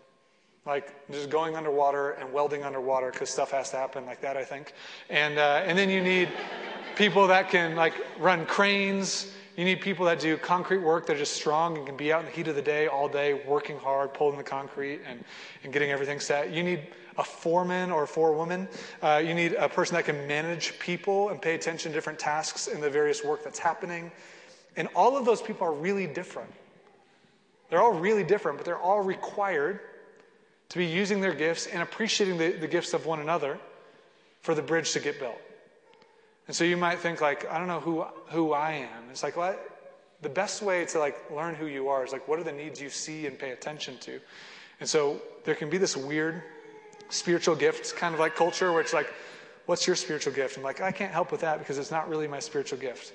Like just going underwater and welding underwater because stuff has to happen like that, I think. And uh, and then you need people that can like run cranes. You need people that do concrete work that are just strong and can be out in the heat of the day all day working hard, pulling the concrete and, and getting everything set. You need a foreman or a forewoman. Uh, you need a person that can manage people and pay attention to different tasks in the various work that's happening. And all of those people are really different. They're all really different, but they're all required to be using their gifts and appreciating the, the gifts of one another for the bridge to get built. And so you might think like, I don't know who who I am. It's like, what? the best way to like learn who you are is like, what are the needs you see and pay attention to? And so there can be this weird spiritual gift kind of like culture where it's like, what's your spiritual gift? I'm like, I can't help with that because it's not really my spiritual gift.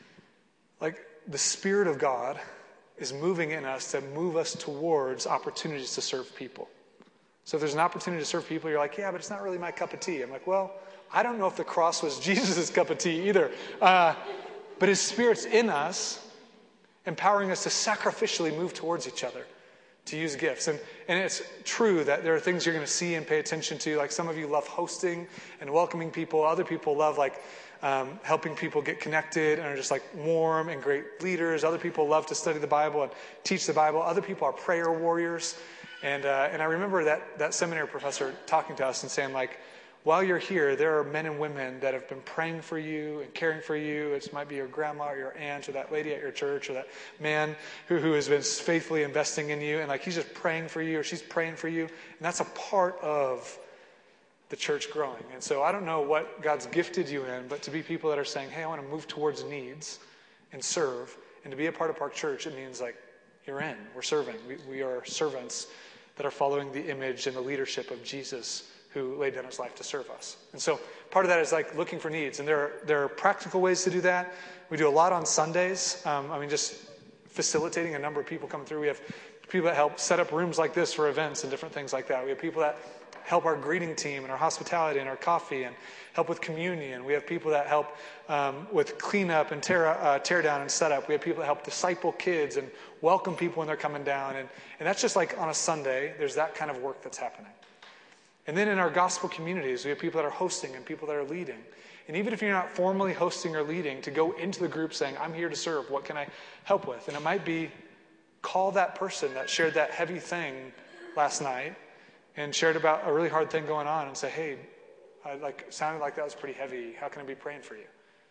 Like the Spirit of God is moving in us to move us towards opportunities to serve people. So if there's an opportunity to serve people, you're like, yeah, but it's not really my cup of tea. I'm like, well, I don't know if the cross was Jesus' cup of tea either. Uh, but his Spirit's in us, empowering us to sacrificially move towards each other, to use gifts. And, and it's true that there are things you're going to see and pay attention to. Like some of you love hosting and welcoming people. Other people love like um, helping people get connected and are just like warm and great leaders. Other people love to study the Bible and teach the Bible. Other people are prayer warriors. And uh, and I remember that, that seminary professor talking to us and saying like, while you're here, there are men and women that have been praying for you and caring for you. It might be your grandma or your aunt or that lady at your church or that man who, who has been faithfully investing in you. And like he's just praying for you or she's praying for you. And that's a part of the church growing. And so I don't know what God's gifted you in, but to be people that are saying, hey, I want to move towards needs and serve. And to be a part of Park Church, it means like you're in. We're serving. We, we are servants that are following the image and the leadership of Jesus, who laid down his life to serve us. And so part of that is like looking for needs. And there are, there are practical ways to do that. We do a lot on Sundays. Um, I mean, just facilitating a number of people coming through. We have people that help set up rooms like this for events and different things like that. We have people that help our greeting team and our hospitality and our coffee and help with communion. We have people that help um, with cleanup and tear, uh, tear down and set up. We have people that help disciple kids and welcome people when they're coming down. And, and that's just like on a Sunday, there's that kind of work that's happening. And then in our gospel communities, we have people that are hosting and people that are leading. And even if you're not formally hosting or leading, to go into the group saying, I'm here to serve, what can I help with? And it might be call that person that shared that heavy thing last night and shared about a really hard thing going on and say, hey, I like sounded like that was pretty heavy. How can I be praying for you?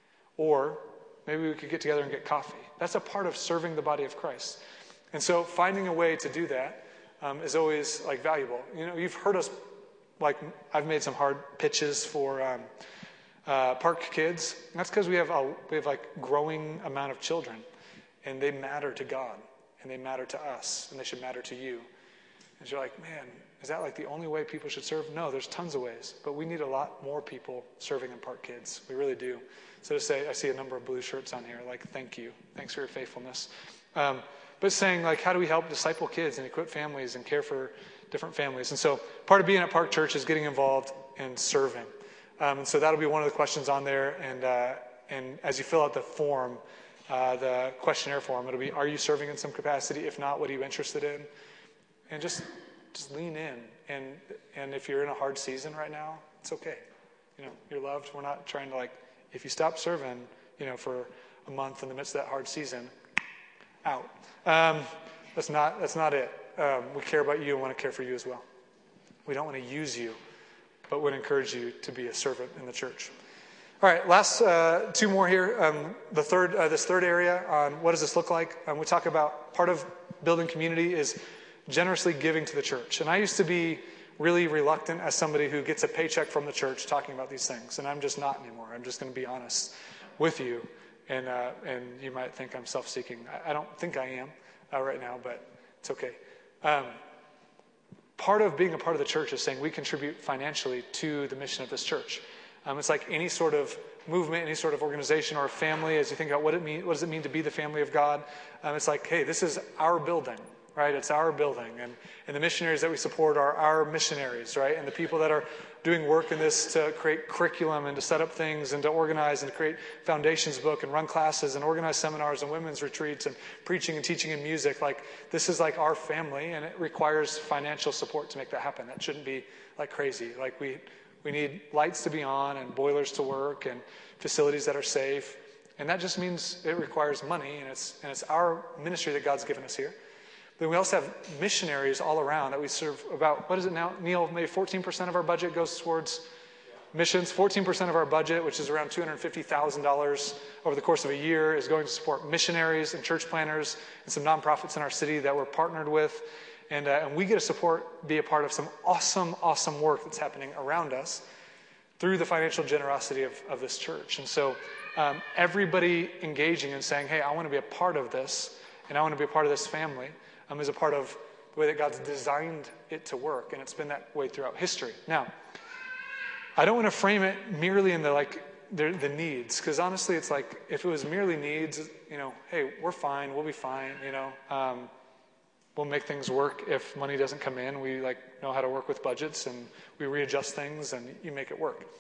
Or maybe we could get together and get coffee. That's a part of serving the body of Christ. And so finding a way to do that um, is always like valuable. You know, you've heard us, like I've made some hard pitches for um, uh, Park Kids. And that's because we have a we have like growing amount of children, and they matter to God, and they matter to us, and they should matter to you. And you're like, man, is that like the only way people should serve? No, there's tons of ways, but we need a lot more people serving in Park Kids. We really do. So to say, I see a number of blue shirts on here. Like, thank you, thanks for your faithfulness. Um, but saying like, how do we help disciple kids and equip families and care for different families? And so part of being at Park Church is getting involved and serving. Um, and so that'll be one of the questions on there. And uh, and as you fill out the form, uh, the questionnaire form, it'll be, are you serving in some capacity? If not, what are you interested in? And just just lean in. And and if you're in a hard season right now, it's okay. You know, you're loved. We're not trying to like, if you stop serving, you know, for a month in the midst of that hard season, out. Um, that's not that's not it. Um, we care about you and want to care for you as well. We don't want to use you, but would encourage you to be a servant in the church. All right, last uh, two more here. Um, the third, uh, this third area on what does this look like? Um, we talk about part of building community is generously giving to the church. And I used to be really reluctant as somebody who gets a paycheck from the church talking about these things, and I'm just not anymore. I'm just going to be honest with you, and uh, and you might think I'm self-seeking. I, I don't think I am uh, right now, but it's okay. Um, part of being a part of the church is saying we contribute financially to the mission of this church. Um, it's like any sort of movement, any sort of organization or family, as you think about what it mean, what does it mean to be the family of God? Um, it's like, hey, this is our building, right? It's our building. And, and the missionaries that we support are our missionaries, right? And the people that are doing work in this to create curriculum and to set up things and to organize and to create foundations book and run classes and organize seminars and women's retreats and preaching and teaching and music. Like, this is like our family, and it requires financial support to make that happen. That shouldn't be like crazy. Like we, we need lights to be on and boilers to work and facilities that are safe. And that just means it requires money, and it's, and it's our ministry that God's given us here. Then we also have missionaries all around that we serve. About, what is it now, Neil? Maybe fourteen percent of our budget goes towards missions. fourteen percent of our budget, which is around two hundred fifty thousand dollars over the course of a year, is going to support missionaries and church planners and some nonprofits in our city that we're partnered with. And, uh, and we get to support, be a part of some awesome, awesome work that's happening around us through the financial generosity of, of this church. And so um, everybody engaging and saying, hey, I want to be a part of this, and I want to be a part of this family, um, is a part of the way that God's designed it to work, and it's been that way throughout history. Now, I don't want to frame it merely in the like the, the needs, because honestly, it's like if it was merely needs, you know, hey, we're fine, we'll be fine, you know, um, we'll make things work. If money doesn't come in, we like know how to work with budgets, and we readjust things, and you make it work.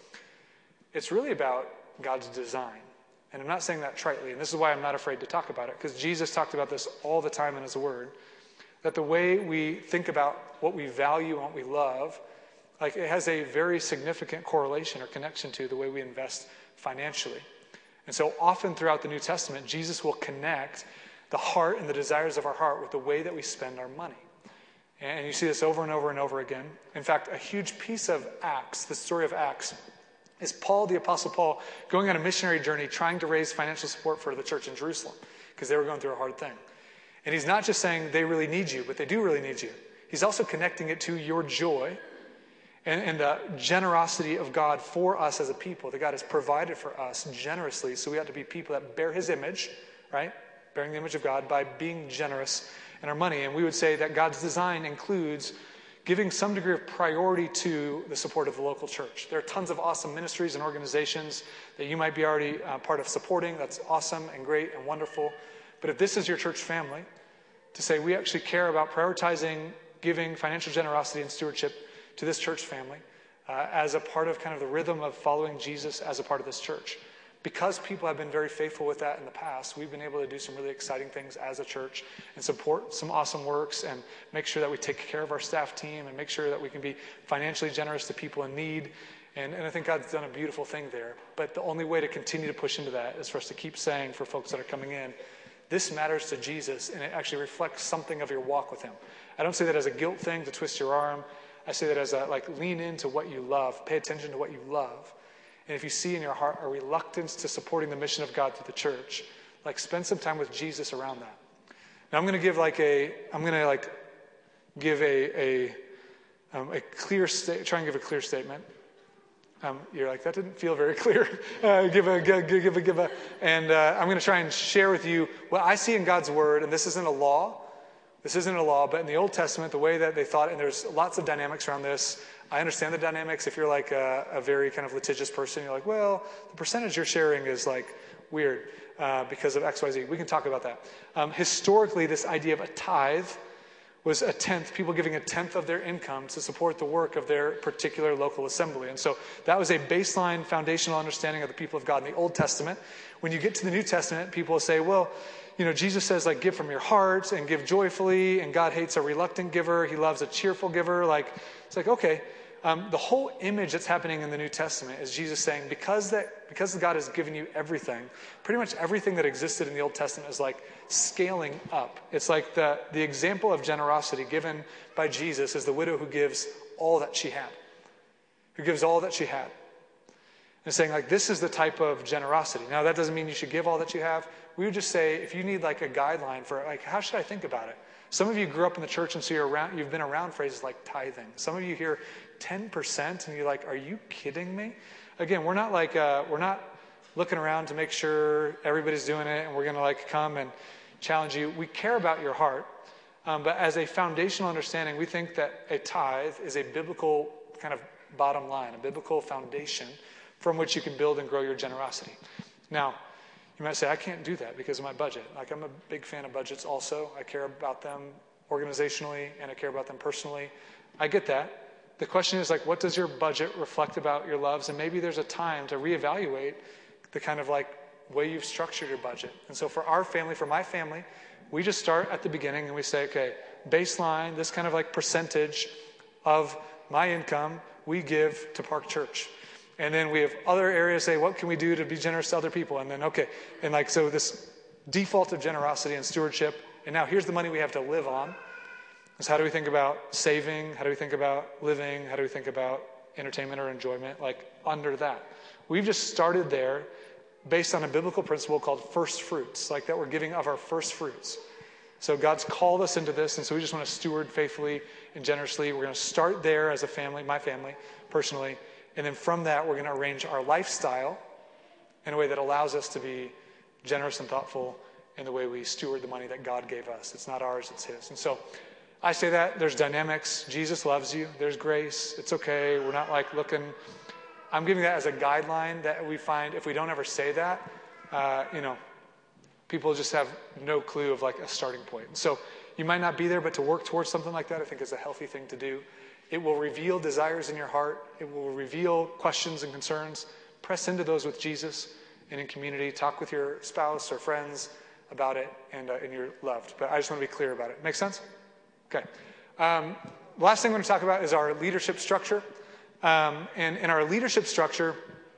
It's really about God's design, and I'm not saying that tritely, and this is why I'm not afraid to talk about it, because Jesus talked about this all the time in his word, that the way we think about what we value and what we love, like it has a very significant correlation or connection to the way we invest financially. And so often throughout the New Testament, Jesus will connect the heart and the desires of our heart with the way that we spend our money. And you see this over and over and over again. In fact, a huge piece of Acts, the story of Acts, is Paul, the Apostle Paul, going on a missionary journey trying to raise financial support for the church in Jerusalem because they were going through a hard thing. And he's not just saying they really need you, but they do really need you. He's also connecting it to your joy and, and the generosity of God for us as a people, that God has provided for us generously. So we have to be people that bear his image, right? Bearing the image of God by being generous in our money. And we would say that God's design includes giving some degree of priority to the support of the local church. There are tons of awesome ministries and organizations that you might be already uh, part of supporting. That's awesome and great and wonderful. But if this is your church family, to say we actually care about prioritizing giving financial generosity and stewardship to this church family uh, as a part of kind of the rhythm of following Jesus as a part of this church. Because people have been very faithful with that in the past, we've been able to do some really exciting things as a church and support some awesome works and make sure that we take care of our staff team and make sure that we can be financially generous to people in need. And, and I think God's done a beautiful thing there. But the only way to continue to push into that is for us to keep saying for folks that are coming in, this matters to Jesus, and it actually reflects something of your walk with him. I don't say that as a guilt thing to twist your arm. I say that as a, like, lean into what you love. Pay attention to what you love. And if you see in your heart a reluctance to supporting the mission of God through the church, like, spend some time with Jesus around that. Now, I'm going to give like a, I'm going to like give a a, um, a clear sta- try and give a clear statement. Um, you're like, that didn't feel very clear. Uh, give a, give, give a, give a, and uh, I'm going to try and share with you what I see in God's word. And this isn't a law. This isn't a law, but in the Old Testament, the way that they thought, and there's lots of dynamics around this. I understand the dynamics. If you're like a, a very kind of litigious person, you're like, well, the percentage you're sharing is like weird uh, because of X, Y, Z. We can talk about that. Um, historically, this idea of a tithe was a tenth, people giving a tenth of their income to support the work of their particular local assembly. And so that was a baseline foundational understanding of the people of God in the Old Testament. When you get to the New Testament, people will say, well, you know, Jesus says, like, give from your heart and give joyfully, and God hates a reluctant giver. He loves a cheerful giver. Like, it's like, okay. Um, the whole image that's happening in the New Testament is Jesus saying, because that because God has given you everything, pretty much everything that existed in the Old Testament is like scaling up. It's like the, the example of generosity given by Jesus is the widow who gives all that she had. Who gives all that she had. And saying, like, this is the type of generosity. Now, that doesn't mean you should give all that you have. We would just say, if you need like a guideline for, like, how should I think about it? Some of you grew up in the church, and so you're around, you've been around phrases like tithing. Some of you hear ten percent, and you're like, are you kidding me? Again, we're not like, uh, we're not looking around to make sure everybody's doing it, and we're going to like come and challenge you. We care about your heart, um, but as a foundational understanding, we think that a tithe is a biblical kind of bottom line, a biblical foundation from which you can build and grow your generosity. Now, you might say, I can't do that because of my budget. Like, I'm a big fan of budgets also. I care about them organizationally, and I care about them personally. I get that. The question is, like, what does your budget reflect about your loves? And maybe there's a time to reevaluate the kind of like way you've structured your budget. And so for our family, for my family, we just start at the beginning and we say, okay, baseline, this kind of like percentage of my income we give to Park Church. And then we have other areas say, what can we do to be generous to other people? And then, okay, and like, so this default of generosity and stewardship. And now here's the money we have to live on. So how do we think about saving? How do we think about living? How do we think about entertainment or enjoyment? Like, under that. We've just started there based on a biblical principle called first fruits, like that we're giving of our first fruits. So God's called us into this, and so we just want to steward faithfully and generously. We're going to start there as a family, my family, personally, and then from that, we're going to arrange our lifestyle, in a way that allows us to be generous and thoughtful in the way we steward the money that God gave us. It's not ours, it's his. And so I say that there's dynamics. Jesus loves you. There's grace. It's okay. We're not like looking. I'm giving that as a guideline that we find if we don't ever say that, uh, you know, people just have no clue of like a starting point. So you might not be there, but to work towards something like that, I think is a healthy thing to do. It will reveal desires in your heart. It will reveal questions and concerns. Press into those with Jesus and in community. Talk with your spouse or friends about it, and, uh, and you're loved. But I just want to be clear about it. Make sense? Okay. Um, the last thing I'm going to talk about is our leadership structure. Um, and in our leadership structure,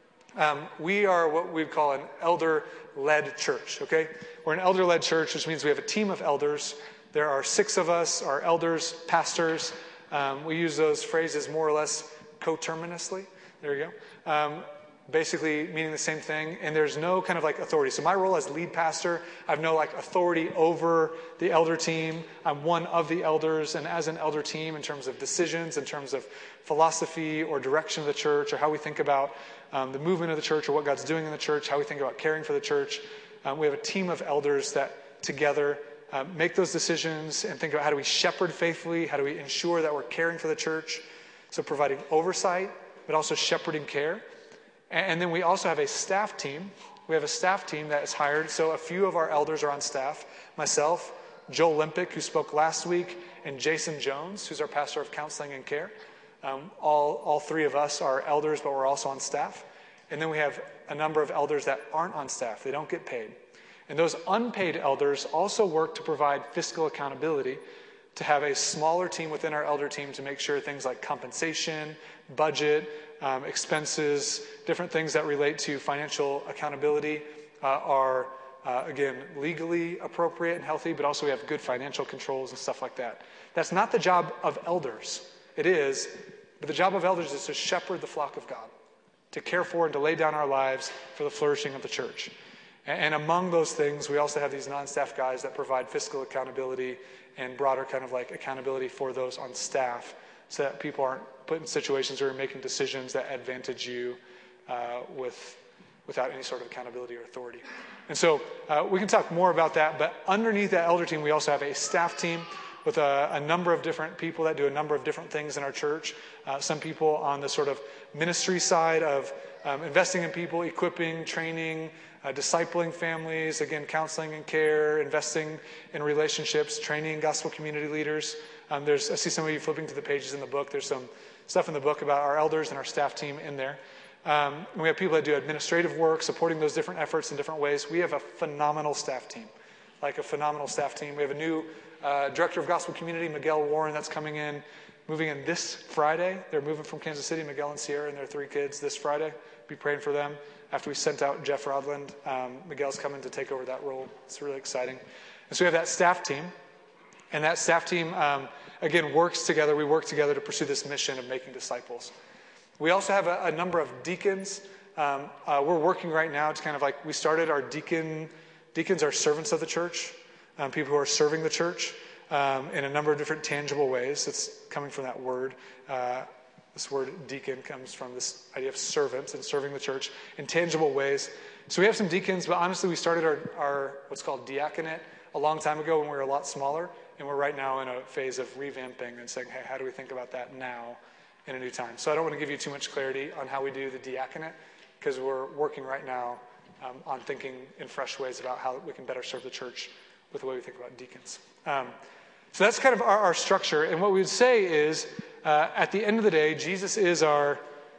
um, we are what we call an elder-led church, okay? We're an elder-led church, which means we have a team of elders. There are six of us, our elders, pastors. Um, we use those phrases more or less coterminously. There you go. Um, basically meaning the same thing, and there's no kind of like authority. So my role as lead pastor, I have no like authority over the elder team. I'm one of the elders, and as an elder team in terms of decisions, in terms of philosophy or direction of the church, or how we think about um, the movement of the church or what God's doing in the church, how we think about caring for the church, um, we have a team of elders that together uh, make those decisions and think about how do we shepherd faithfully, how do we ensure that we're caring for the church, so providing oversight, but also shepherding care. And then we also have a staff team. We have a staff team that is hired. So a few of our elders are on staff. Myself, Joel Limpick, who spoke last week, and Jason Jones, who's our pastor of counseling and care. Um, all, all three of us are elders, but we're also on staff. And then we have a number of elders that aren't on staff. They don't get paid. And those unpaid elders also work to provide fiscal accountability, to have a smaller team within our elder team to make sure things like compensation, budget, um, expenses, different things that relate to financial accountability uh, are, uh, again, legally appropriate and healthy, but also we have good financial controls and stuff like that. That's not the job of elders. It is, but the job of elders is to shepherd the flock of God, to care for and to lay down our lives for the flourishing of the church. And among those things, we also have these non-staff guys that provide fiscal accountability and broader kind of like accountability for those on staff so that people aren't put in situations where you're making decisions that advantage you uh, with, without any sort of accountability or authority. And so uh, we can talk more about that, but underneath that elder team, we also have a staff team with a, a number of different people that do a number of different things in our church. Uh, some people on the sort of ministry side of um, investing in people, equipping, training, Uh, discipling families, again, counseling and care, investing in relationships, training gospel community leaders. Um, there's, I see some of you flipping to the pages in the book. There's some stuff in the book about our elders and our staff team in there. Um, and we have people that do administrative work, supporting those different efforts in different ways. We have a phenomenal staff team, like a phenomenal staff team. We have a new uh, director of gospel community, Miguel Warren, that's coming in, moving in this Friday. They're moving from Kansas City, Miguel and Sierra and their three kids this Friday. Be praying for them. After we sent out Jeff Rodland, um, Miguel's coming to take over that role. It's really exciting. And so we have that staff team. And that staff team, um, again, works together. We work together to pursue this mission of making disciples. We also have a, a number of deacons. Um, uh, we're working right now to kind of like, we started our deacon, deacons are servants of the church, um, people who are serving the church um, in a number of different tangible ways. It's coming from that word. Uh, This word deacon comes from this idea of servants and serving the church in tangible ways. So we have some deacons, but honestly, we started our, our what's called diaconate a long time ago when we were a lot smaller, and we're right now in a phase of revamping and saying, hey, how do we think about that now in a new time? So I don't want to give you too much clarity on how we do the diaconate, because we're working right now um, on thinking in fresh ways about how we can better serve the church with the way we think about deacons. Um, so that's kind of our, our structure, and what we would say is, Uh, at the end of the day, Jesus is our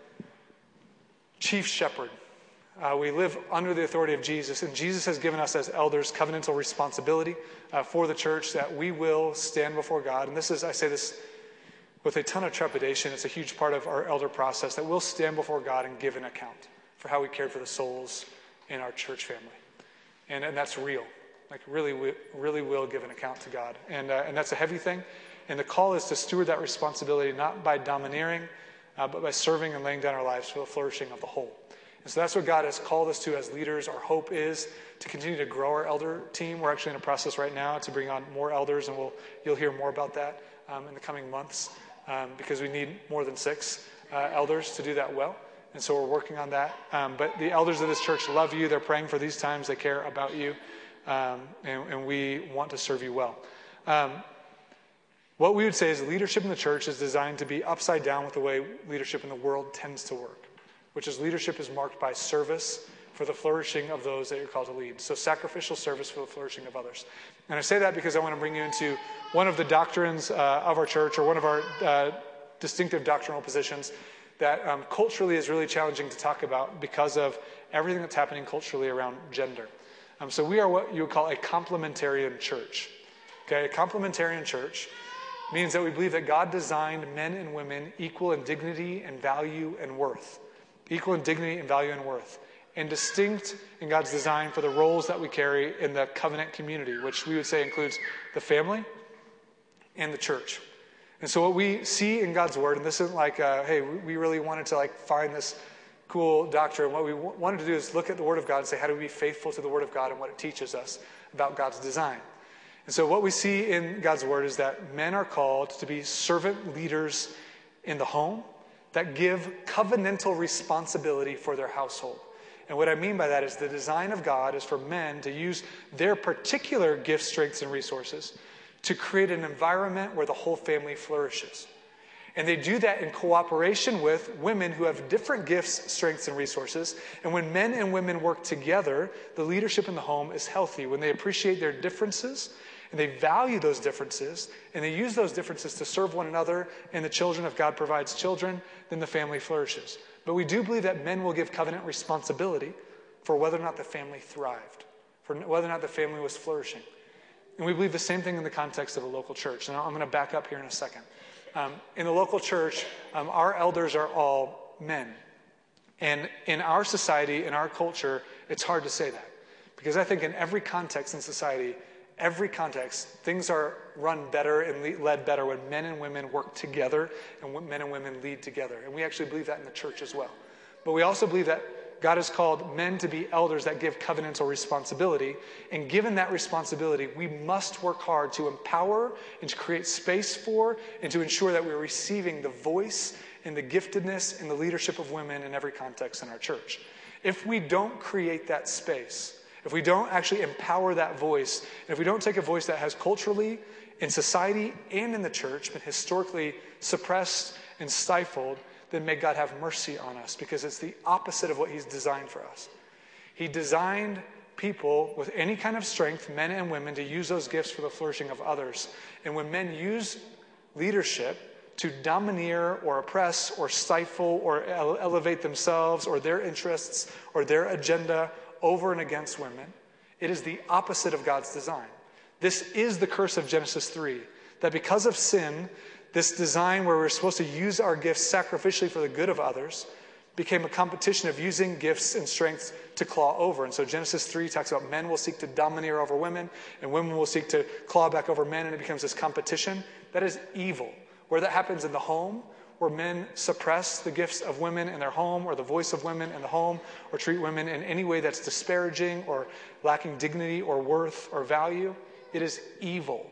chief shepherd. Uh, we live under the authority of Jesus, and Jesus has given us as elders covenantal responsibility uh, for the church that we will stand before God. And this is, I say this with a ton of trepidation. It's a huge part of our elder process that we'll stand before God and give an account for how we cared for the souls in our church family. And, and that's real. Like really, we really will give an account to God. And, uh, and that's a heavy thing. And the call is to steward that responsibility not by domineering, uh, but by serving and laying down our lives for the flourishing of the whole. And so that's what God has called us to as leaders. Our hope is to continue to grow our elder team. We're actually in a process right now to bring on more elders, and we'll you'll hear more about that um, in the coming months um, because we need more than six uh, elders to do that well. And so we're working on that. Um, but the elders of this church love you. They're praying for these times. They care about you. Um, and, and we want to serve you well. Um, what we would say is leadership in the church is designed to be upside down with the way leadership in the world tends to work, which is leadership is marked by service for the flourishing of those that you're called to lead. So sacrificial service for the flourishing of others. And I say that because I want to bring you into one of the doctrines uh, of our church, or one of our uh, distinctive doctrinal positions that um, culturally is really challenging to talk about because of everything that's happening culturally around gender. Um, so we are what you would call a complementarian church. Okay, a complementarian church means that we believe that God designed men and women equal in dignity and value and worth. Equal in dignity and value and worth. And distinct in God's design for the roles that we carry in the covenant community, which we would say includes the family and the church. And so what we see in God's word, and this isn't like, uh, hey, we really wanted to like find this cool doctrine. What we w- wanted to do is look at the word of God and say, how do we be faithful to the word of God and what it teaches us about God's design? And so what we see in God's word is that men are called to be servant leaders in the home that give covenantal responsibility for their household. And what I mean by that is the design of God is for men to use their particular gifts, strengths, and resources to create an environment where the whole family flourishes. And they do that in cooperation with women who have different gifts, strengths, and resources. And when men and women work together, the leadership in the home is healthy. When they appreciate their differences and they value those differences and they use those differences to serve one another and the children, if God provides children, then the family flourishes. But we do believe that men will give covenant responsibility for whether or not the family thrived, for whether or not the family was flourishing. And we believe the same thing in the context of a local church. And I'm going to back up here in a second. Um, in the local church, um, our elders are all men. And in our society, in our culture, it's hard to say that. Because I think in every context in society, every context, things are run better and led better when men and women work together and when men and women lead together. And we actually believe that in the church as well. But we also believe that God has called men to be elders that give covenantal responsibility. And given that responsibility, we must work hard to empower and to create space for and to ensure that we're receiving the voice and the giftedness and the leadership of women in every context in our church. If we don't create that space, if we don't actually empower that voice, and if we don't take a voice that has culturally, in society, and in the church been historically suppressed and stifled, then may God have mercy on us, because it's the opposite of what he's designed for us. He designed people with any kind of strength, men and women, to use those gifts for the flourishing of others. And when men use leadership to domineer or oppress or stifle or ele- elevate themselves or their interests or their agenda over and against women, it is the opposite of God's design. This is the curse of Genesis three, that because of sin, this design where we're supposed to use our gifts sacrificially for the good of others became a competition of using gifts and strengths to claw over. And so Genesis three talks about men will seek to domineer over women and women will seek to claw back over men, and it becomes this competition. That is evil. Where that happens in the home, where men suppress the gifts of women in their home or the voice of women in the home or treat women in any way that's disparaging or lacking dignity or worth or value, it is evil.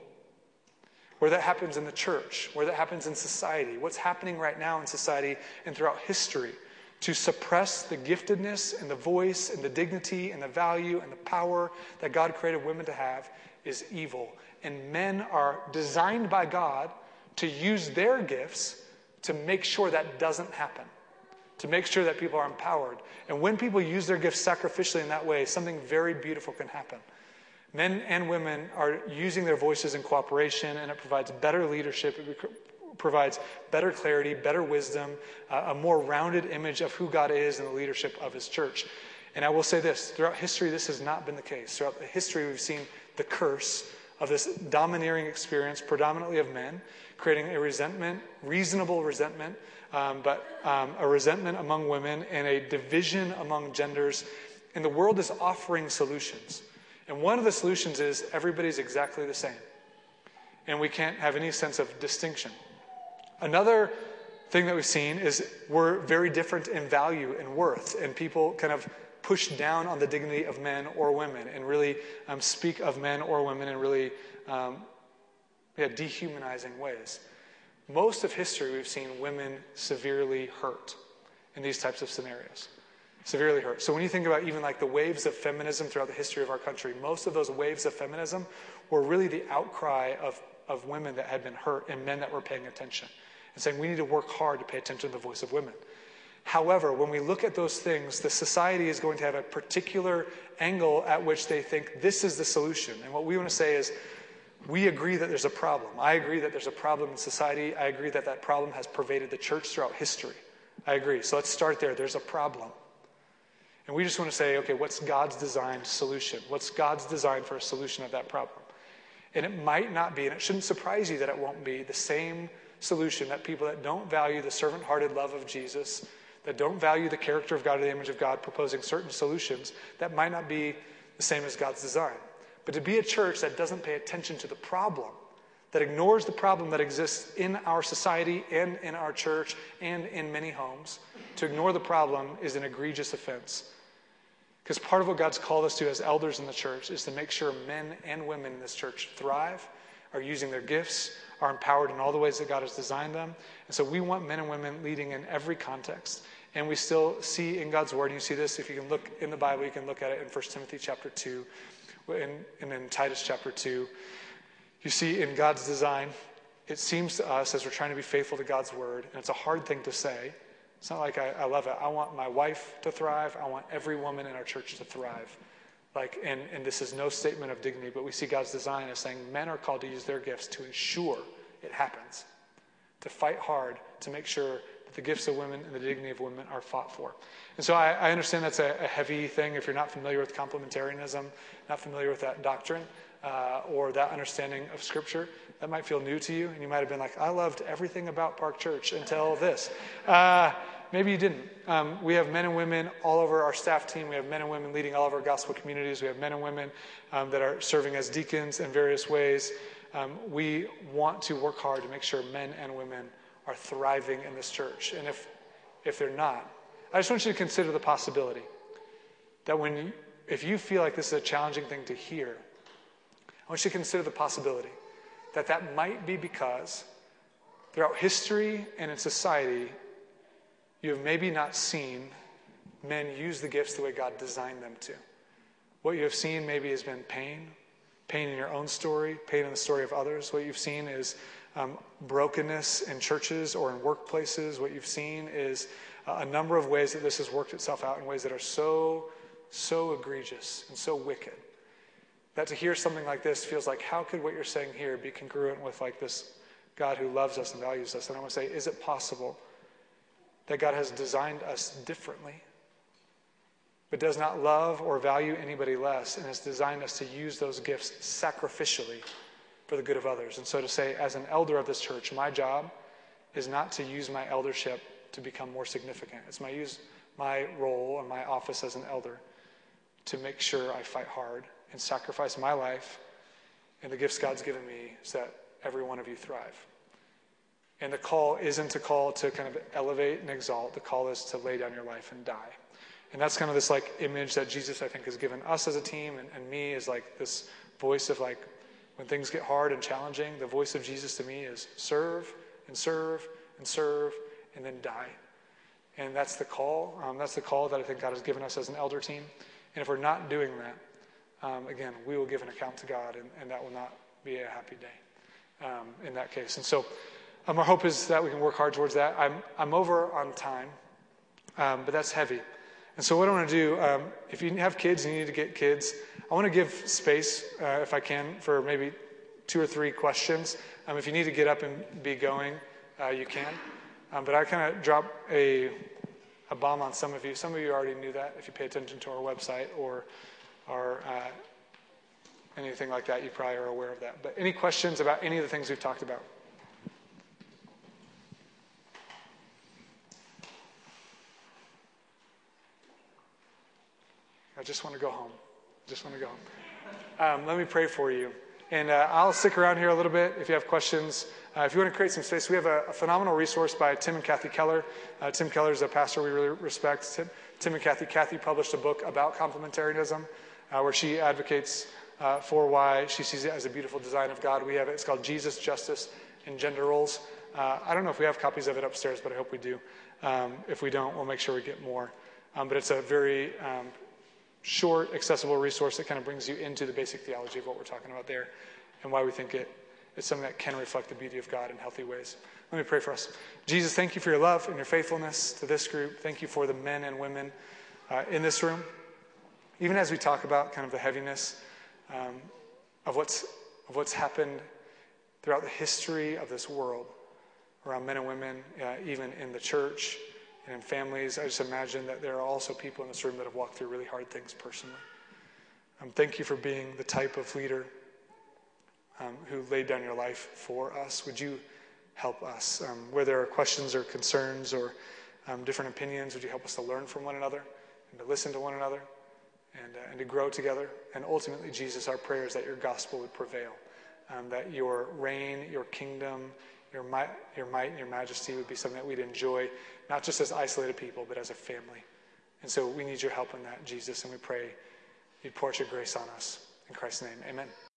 Where that happens in the church, where that happens in society, what's happening right now in society and throughout history to suppress the giftedness and the voice and the dignity and the value and the power that God created women to have is evil. And men are designed by God to use their gifts to make sure that doesn't happen, to make sure that people are empowered. And when people use their gifts sacrificially in that way, something very beautiful can happen. Men and women are using their voices in cooperation, and it provides better leadership, it provides better clarity, better wisdom, uh, a more rounded image of who God is and the leadership of his church. And I will say this, throughout history, this has not been the case. Throughout history, we've seen the curse of this domineering experience, predominantly of men, creating a resentment, reasonable resentment, um, but um, a resentment among women and a division among genders. And the world is offering solutions. And one of the solutions is everybody's exactly the same. And we can't have any sense of distinction. Another thing that we've seen is we're very different in value and worth. And people kind of push down on the dignity of men or women and really um, speak of men or women in really um, yeah, dehumanizing ways. Most of history we've seen women severely hurt in these types of scenarios. Severely hurt. So when you think about even like the waves of feminism throughout the history of our country, most of those waves of feminism were really the outcry of, of women that had been hurt and men that were paying attention and saying we need to work hard to pay attention to the voice of women. However, when we look at those things, the society is going to have a particular angle at which they think this is the solution. And what we want to say is we agree that there's a problem. I agree that there's a problem in society. I agree that that problem has pervaded the church throughout history. I agree. So let's start there. There's a problem. And we just want to say, okay, what's God's designed solution? What's God's design for a solution of that problem? And it might not be, and it shouldn't surprise you that it won't be, the same solution that people that don't value the servant-hearted love of Jesus, that don't value the character of God or the image of God, proposing certain solutions, that might not be the same as God's design. But to be a church that doesn't pay attention to the problem, that ignores the problem that exists in our society and in our church and in many homes, to ignore the problem is an egregious offense. Because part of what God's called us to as elders in the church is to make sure men and women in this church thrive, are using their gifts, are empowered in all the ways that God has designed them. And so we want men and women leading in every context. And we still see in God's word, and you see this, if you can look in the Bible, you can look at it in First Timothy chapter two, and, and in Titus chapter two. You see in God's design, it seems to us as we're trying to be faithful to God's word, and it's a hard thing to say. It's not like I, I love it. I want my wife to thrive. I want every woman in our church to thrive. Like, and, and this is no statement of dignity, but we see God's design as saying men are called to use their gifts to ensure it happens, to fight hard, to make sure that the gifts of women and the dignity of women are fought for. And so I, I understand that's a, a heavy thing if you're not familiar with complementarianism, not familiar with that doctrine, uh, or that understanding of Scripture. That might feel new to you, and you might have been like, I loved everything about Park Church until this. Uh, maybe you didn't. Um, we have men and women all over our staff team. We have men and women leading all of our gospel communities. We have men and women um, that are serving as deacons in various ways. Um, we want to work hard to make sure men and women are thriving in this church. And if if they're not, I just want you to consider the possibility that when you, if you feel like this is a challenging thing to hear, I want you to consider the possibility that that might be because throughout history and in society, you have maybe not seen men use the gifts the way God designed them to. What you have seen maybe has been pain, pain in your own story, pain in the story of others. What you've seen is um, brokenness in churches or in workplaces. What you've seen is uh, a number of ways that this has worked itself out in ways that are so, so egregious and so wicked. That to hear something like this feels like, how could what you're saying here be congruent with like this God who loves us and values us? And I want to say, is it possible that God has designed us differently, but does not love or value anybody less, and has designed us to use those gifts sacrificially for the good of others? And so to say, as an elder of this church, my job is not to use my eldership to become more significant. It's my use my role and my office as an elder to make sure I fight hard and sacrifice my life and the gifts God's given me so that every one of you thrive. And the call isn't a call to kind of elevate and exalt. The call is to lay down your life and die. And that's kind of this like image that Jesus, I think, has given us as a team, and, and me is like this voice of like, when things get hard and challenging, the voice of Jesus to me is serve and serve and serve and then die. And that's the call. Um, that's the call that I think God has given us as an elder team. And if we're not doing that, Um, again, we will give an account to God, and, and that will not be a happy day um, in that case. And so um, our hope is that we can work hard towards that. I'm I'm over on time, um, but that's heavy. And so what I want to do, um, if you have kids and you need to get kids, I want to give space, uh, if I can, for maybe two or three questions. Um, if you need to get up and be going, uh, you can. Um, but I kind of drop a, a bomb on some of you. Some of you already knew that if you pay attention to our website or or uh, anything like that, you probably are aware of that. But any questions about any of the things we've talked about? I just want to go home. Just want to go home. Um, let me pray for you. And uh, I'll stick around here a little bit if you have questions. Uh, if you want to create some space, we have a, a phenomenal resource by Tim and Kathy Keller. Uh, Tim Keller is a pastor we really respect. Tim, Tim and Kathy. Kathy published a book about complementarianism, Uh, where she advocates uh, for why she sees it as a beautiful design of God. We have it. It's called Jesus, Justice, and Gender Roles. Uh, I don't know if we have copies of it upstairs, but I hope we do. Um, if we don't, we'll make sure we get more. Um, but it's a very um, short, accessible resource that kind of brings you into the basic theology of what we're talking about there and why we think it is something that can reflect the beauty of God in healthy ways. Let me pray for us. Jesus, thank you for your love and your faithfulness to this group. Thank you for the men and women uh, in this room. Even as we talk about kind of the heaviness um, of what's of what's happened throughout the history of this world around men and women, uh, even in the church and in families, I just imagine that there are also people in this room that have walked through really hard things personally. Um, thank you for being the type of leader um, who laid down your life for us. Would you help us? Um, where there are questions or concerns or um, different opinions, would you help us to learn from one another and to listen to one another and, uh, and to grow together? And ultimately, Jesus, our prayer is that your gospel would prevail, um, that your reign, your kingdom, your might, your might and your majesty would be something that we'd enjoy, not just as isolated people, but as a family. And so we need your help in that, Jesus, and we pray you'd pour out your grace on us. In Christ's name, amen.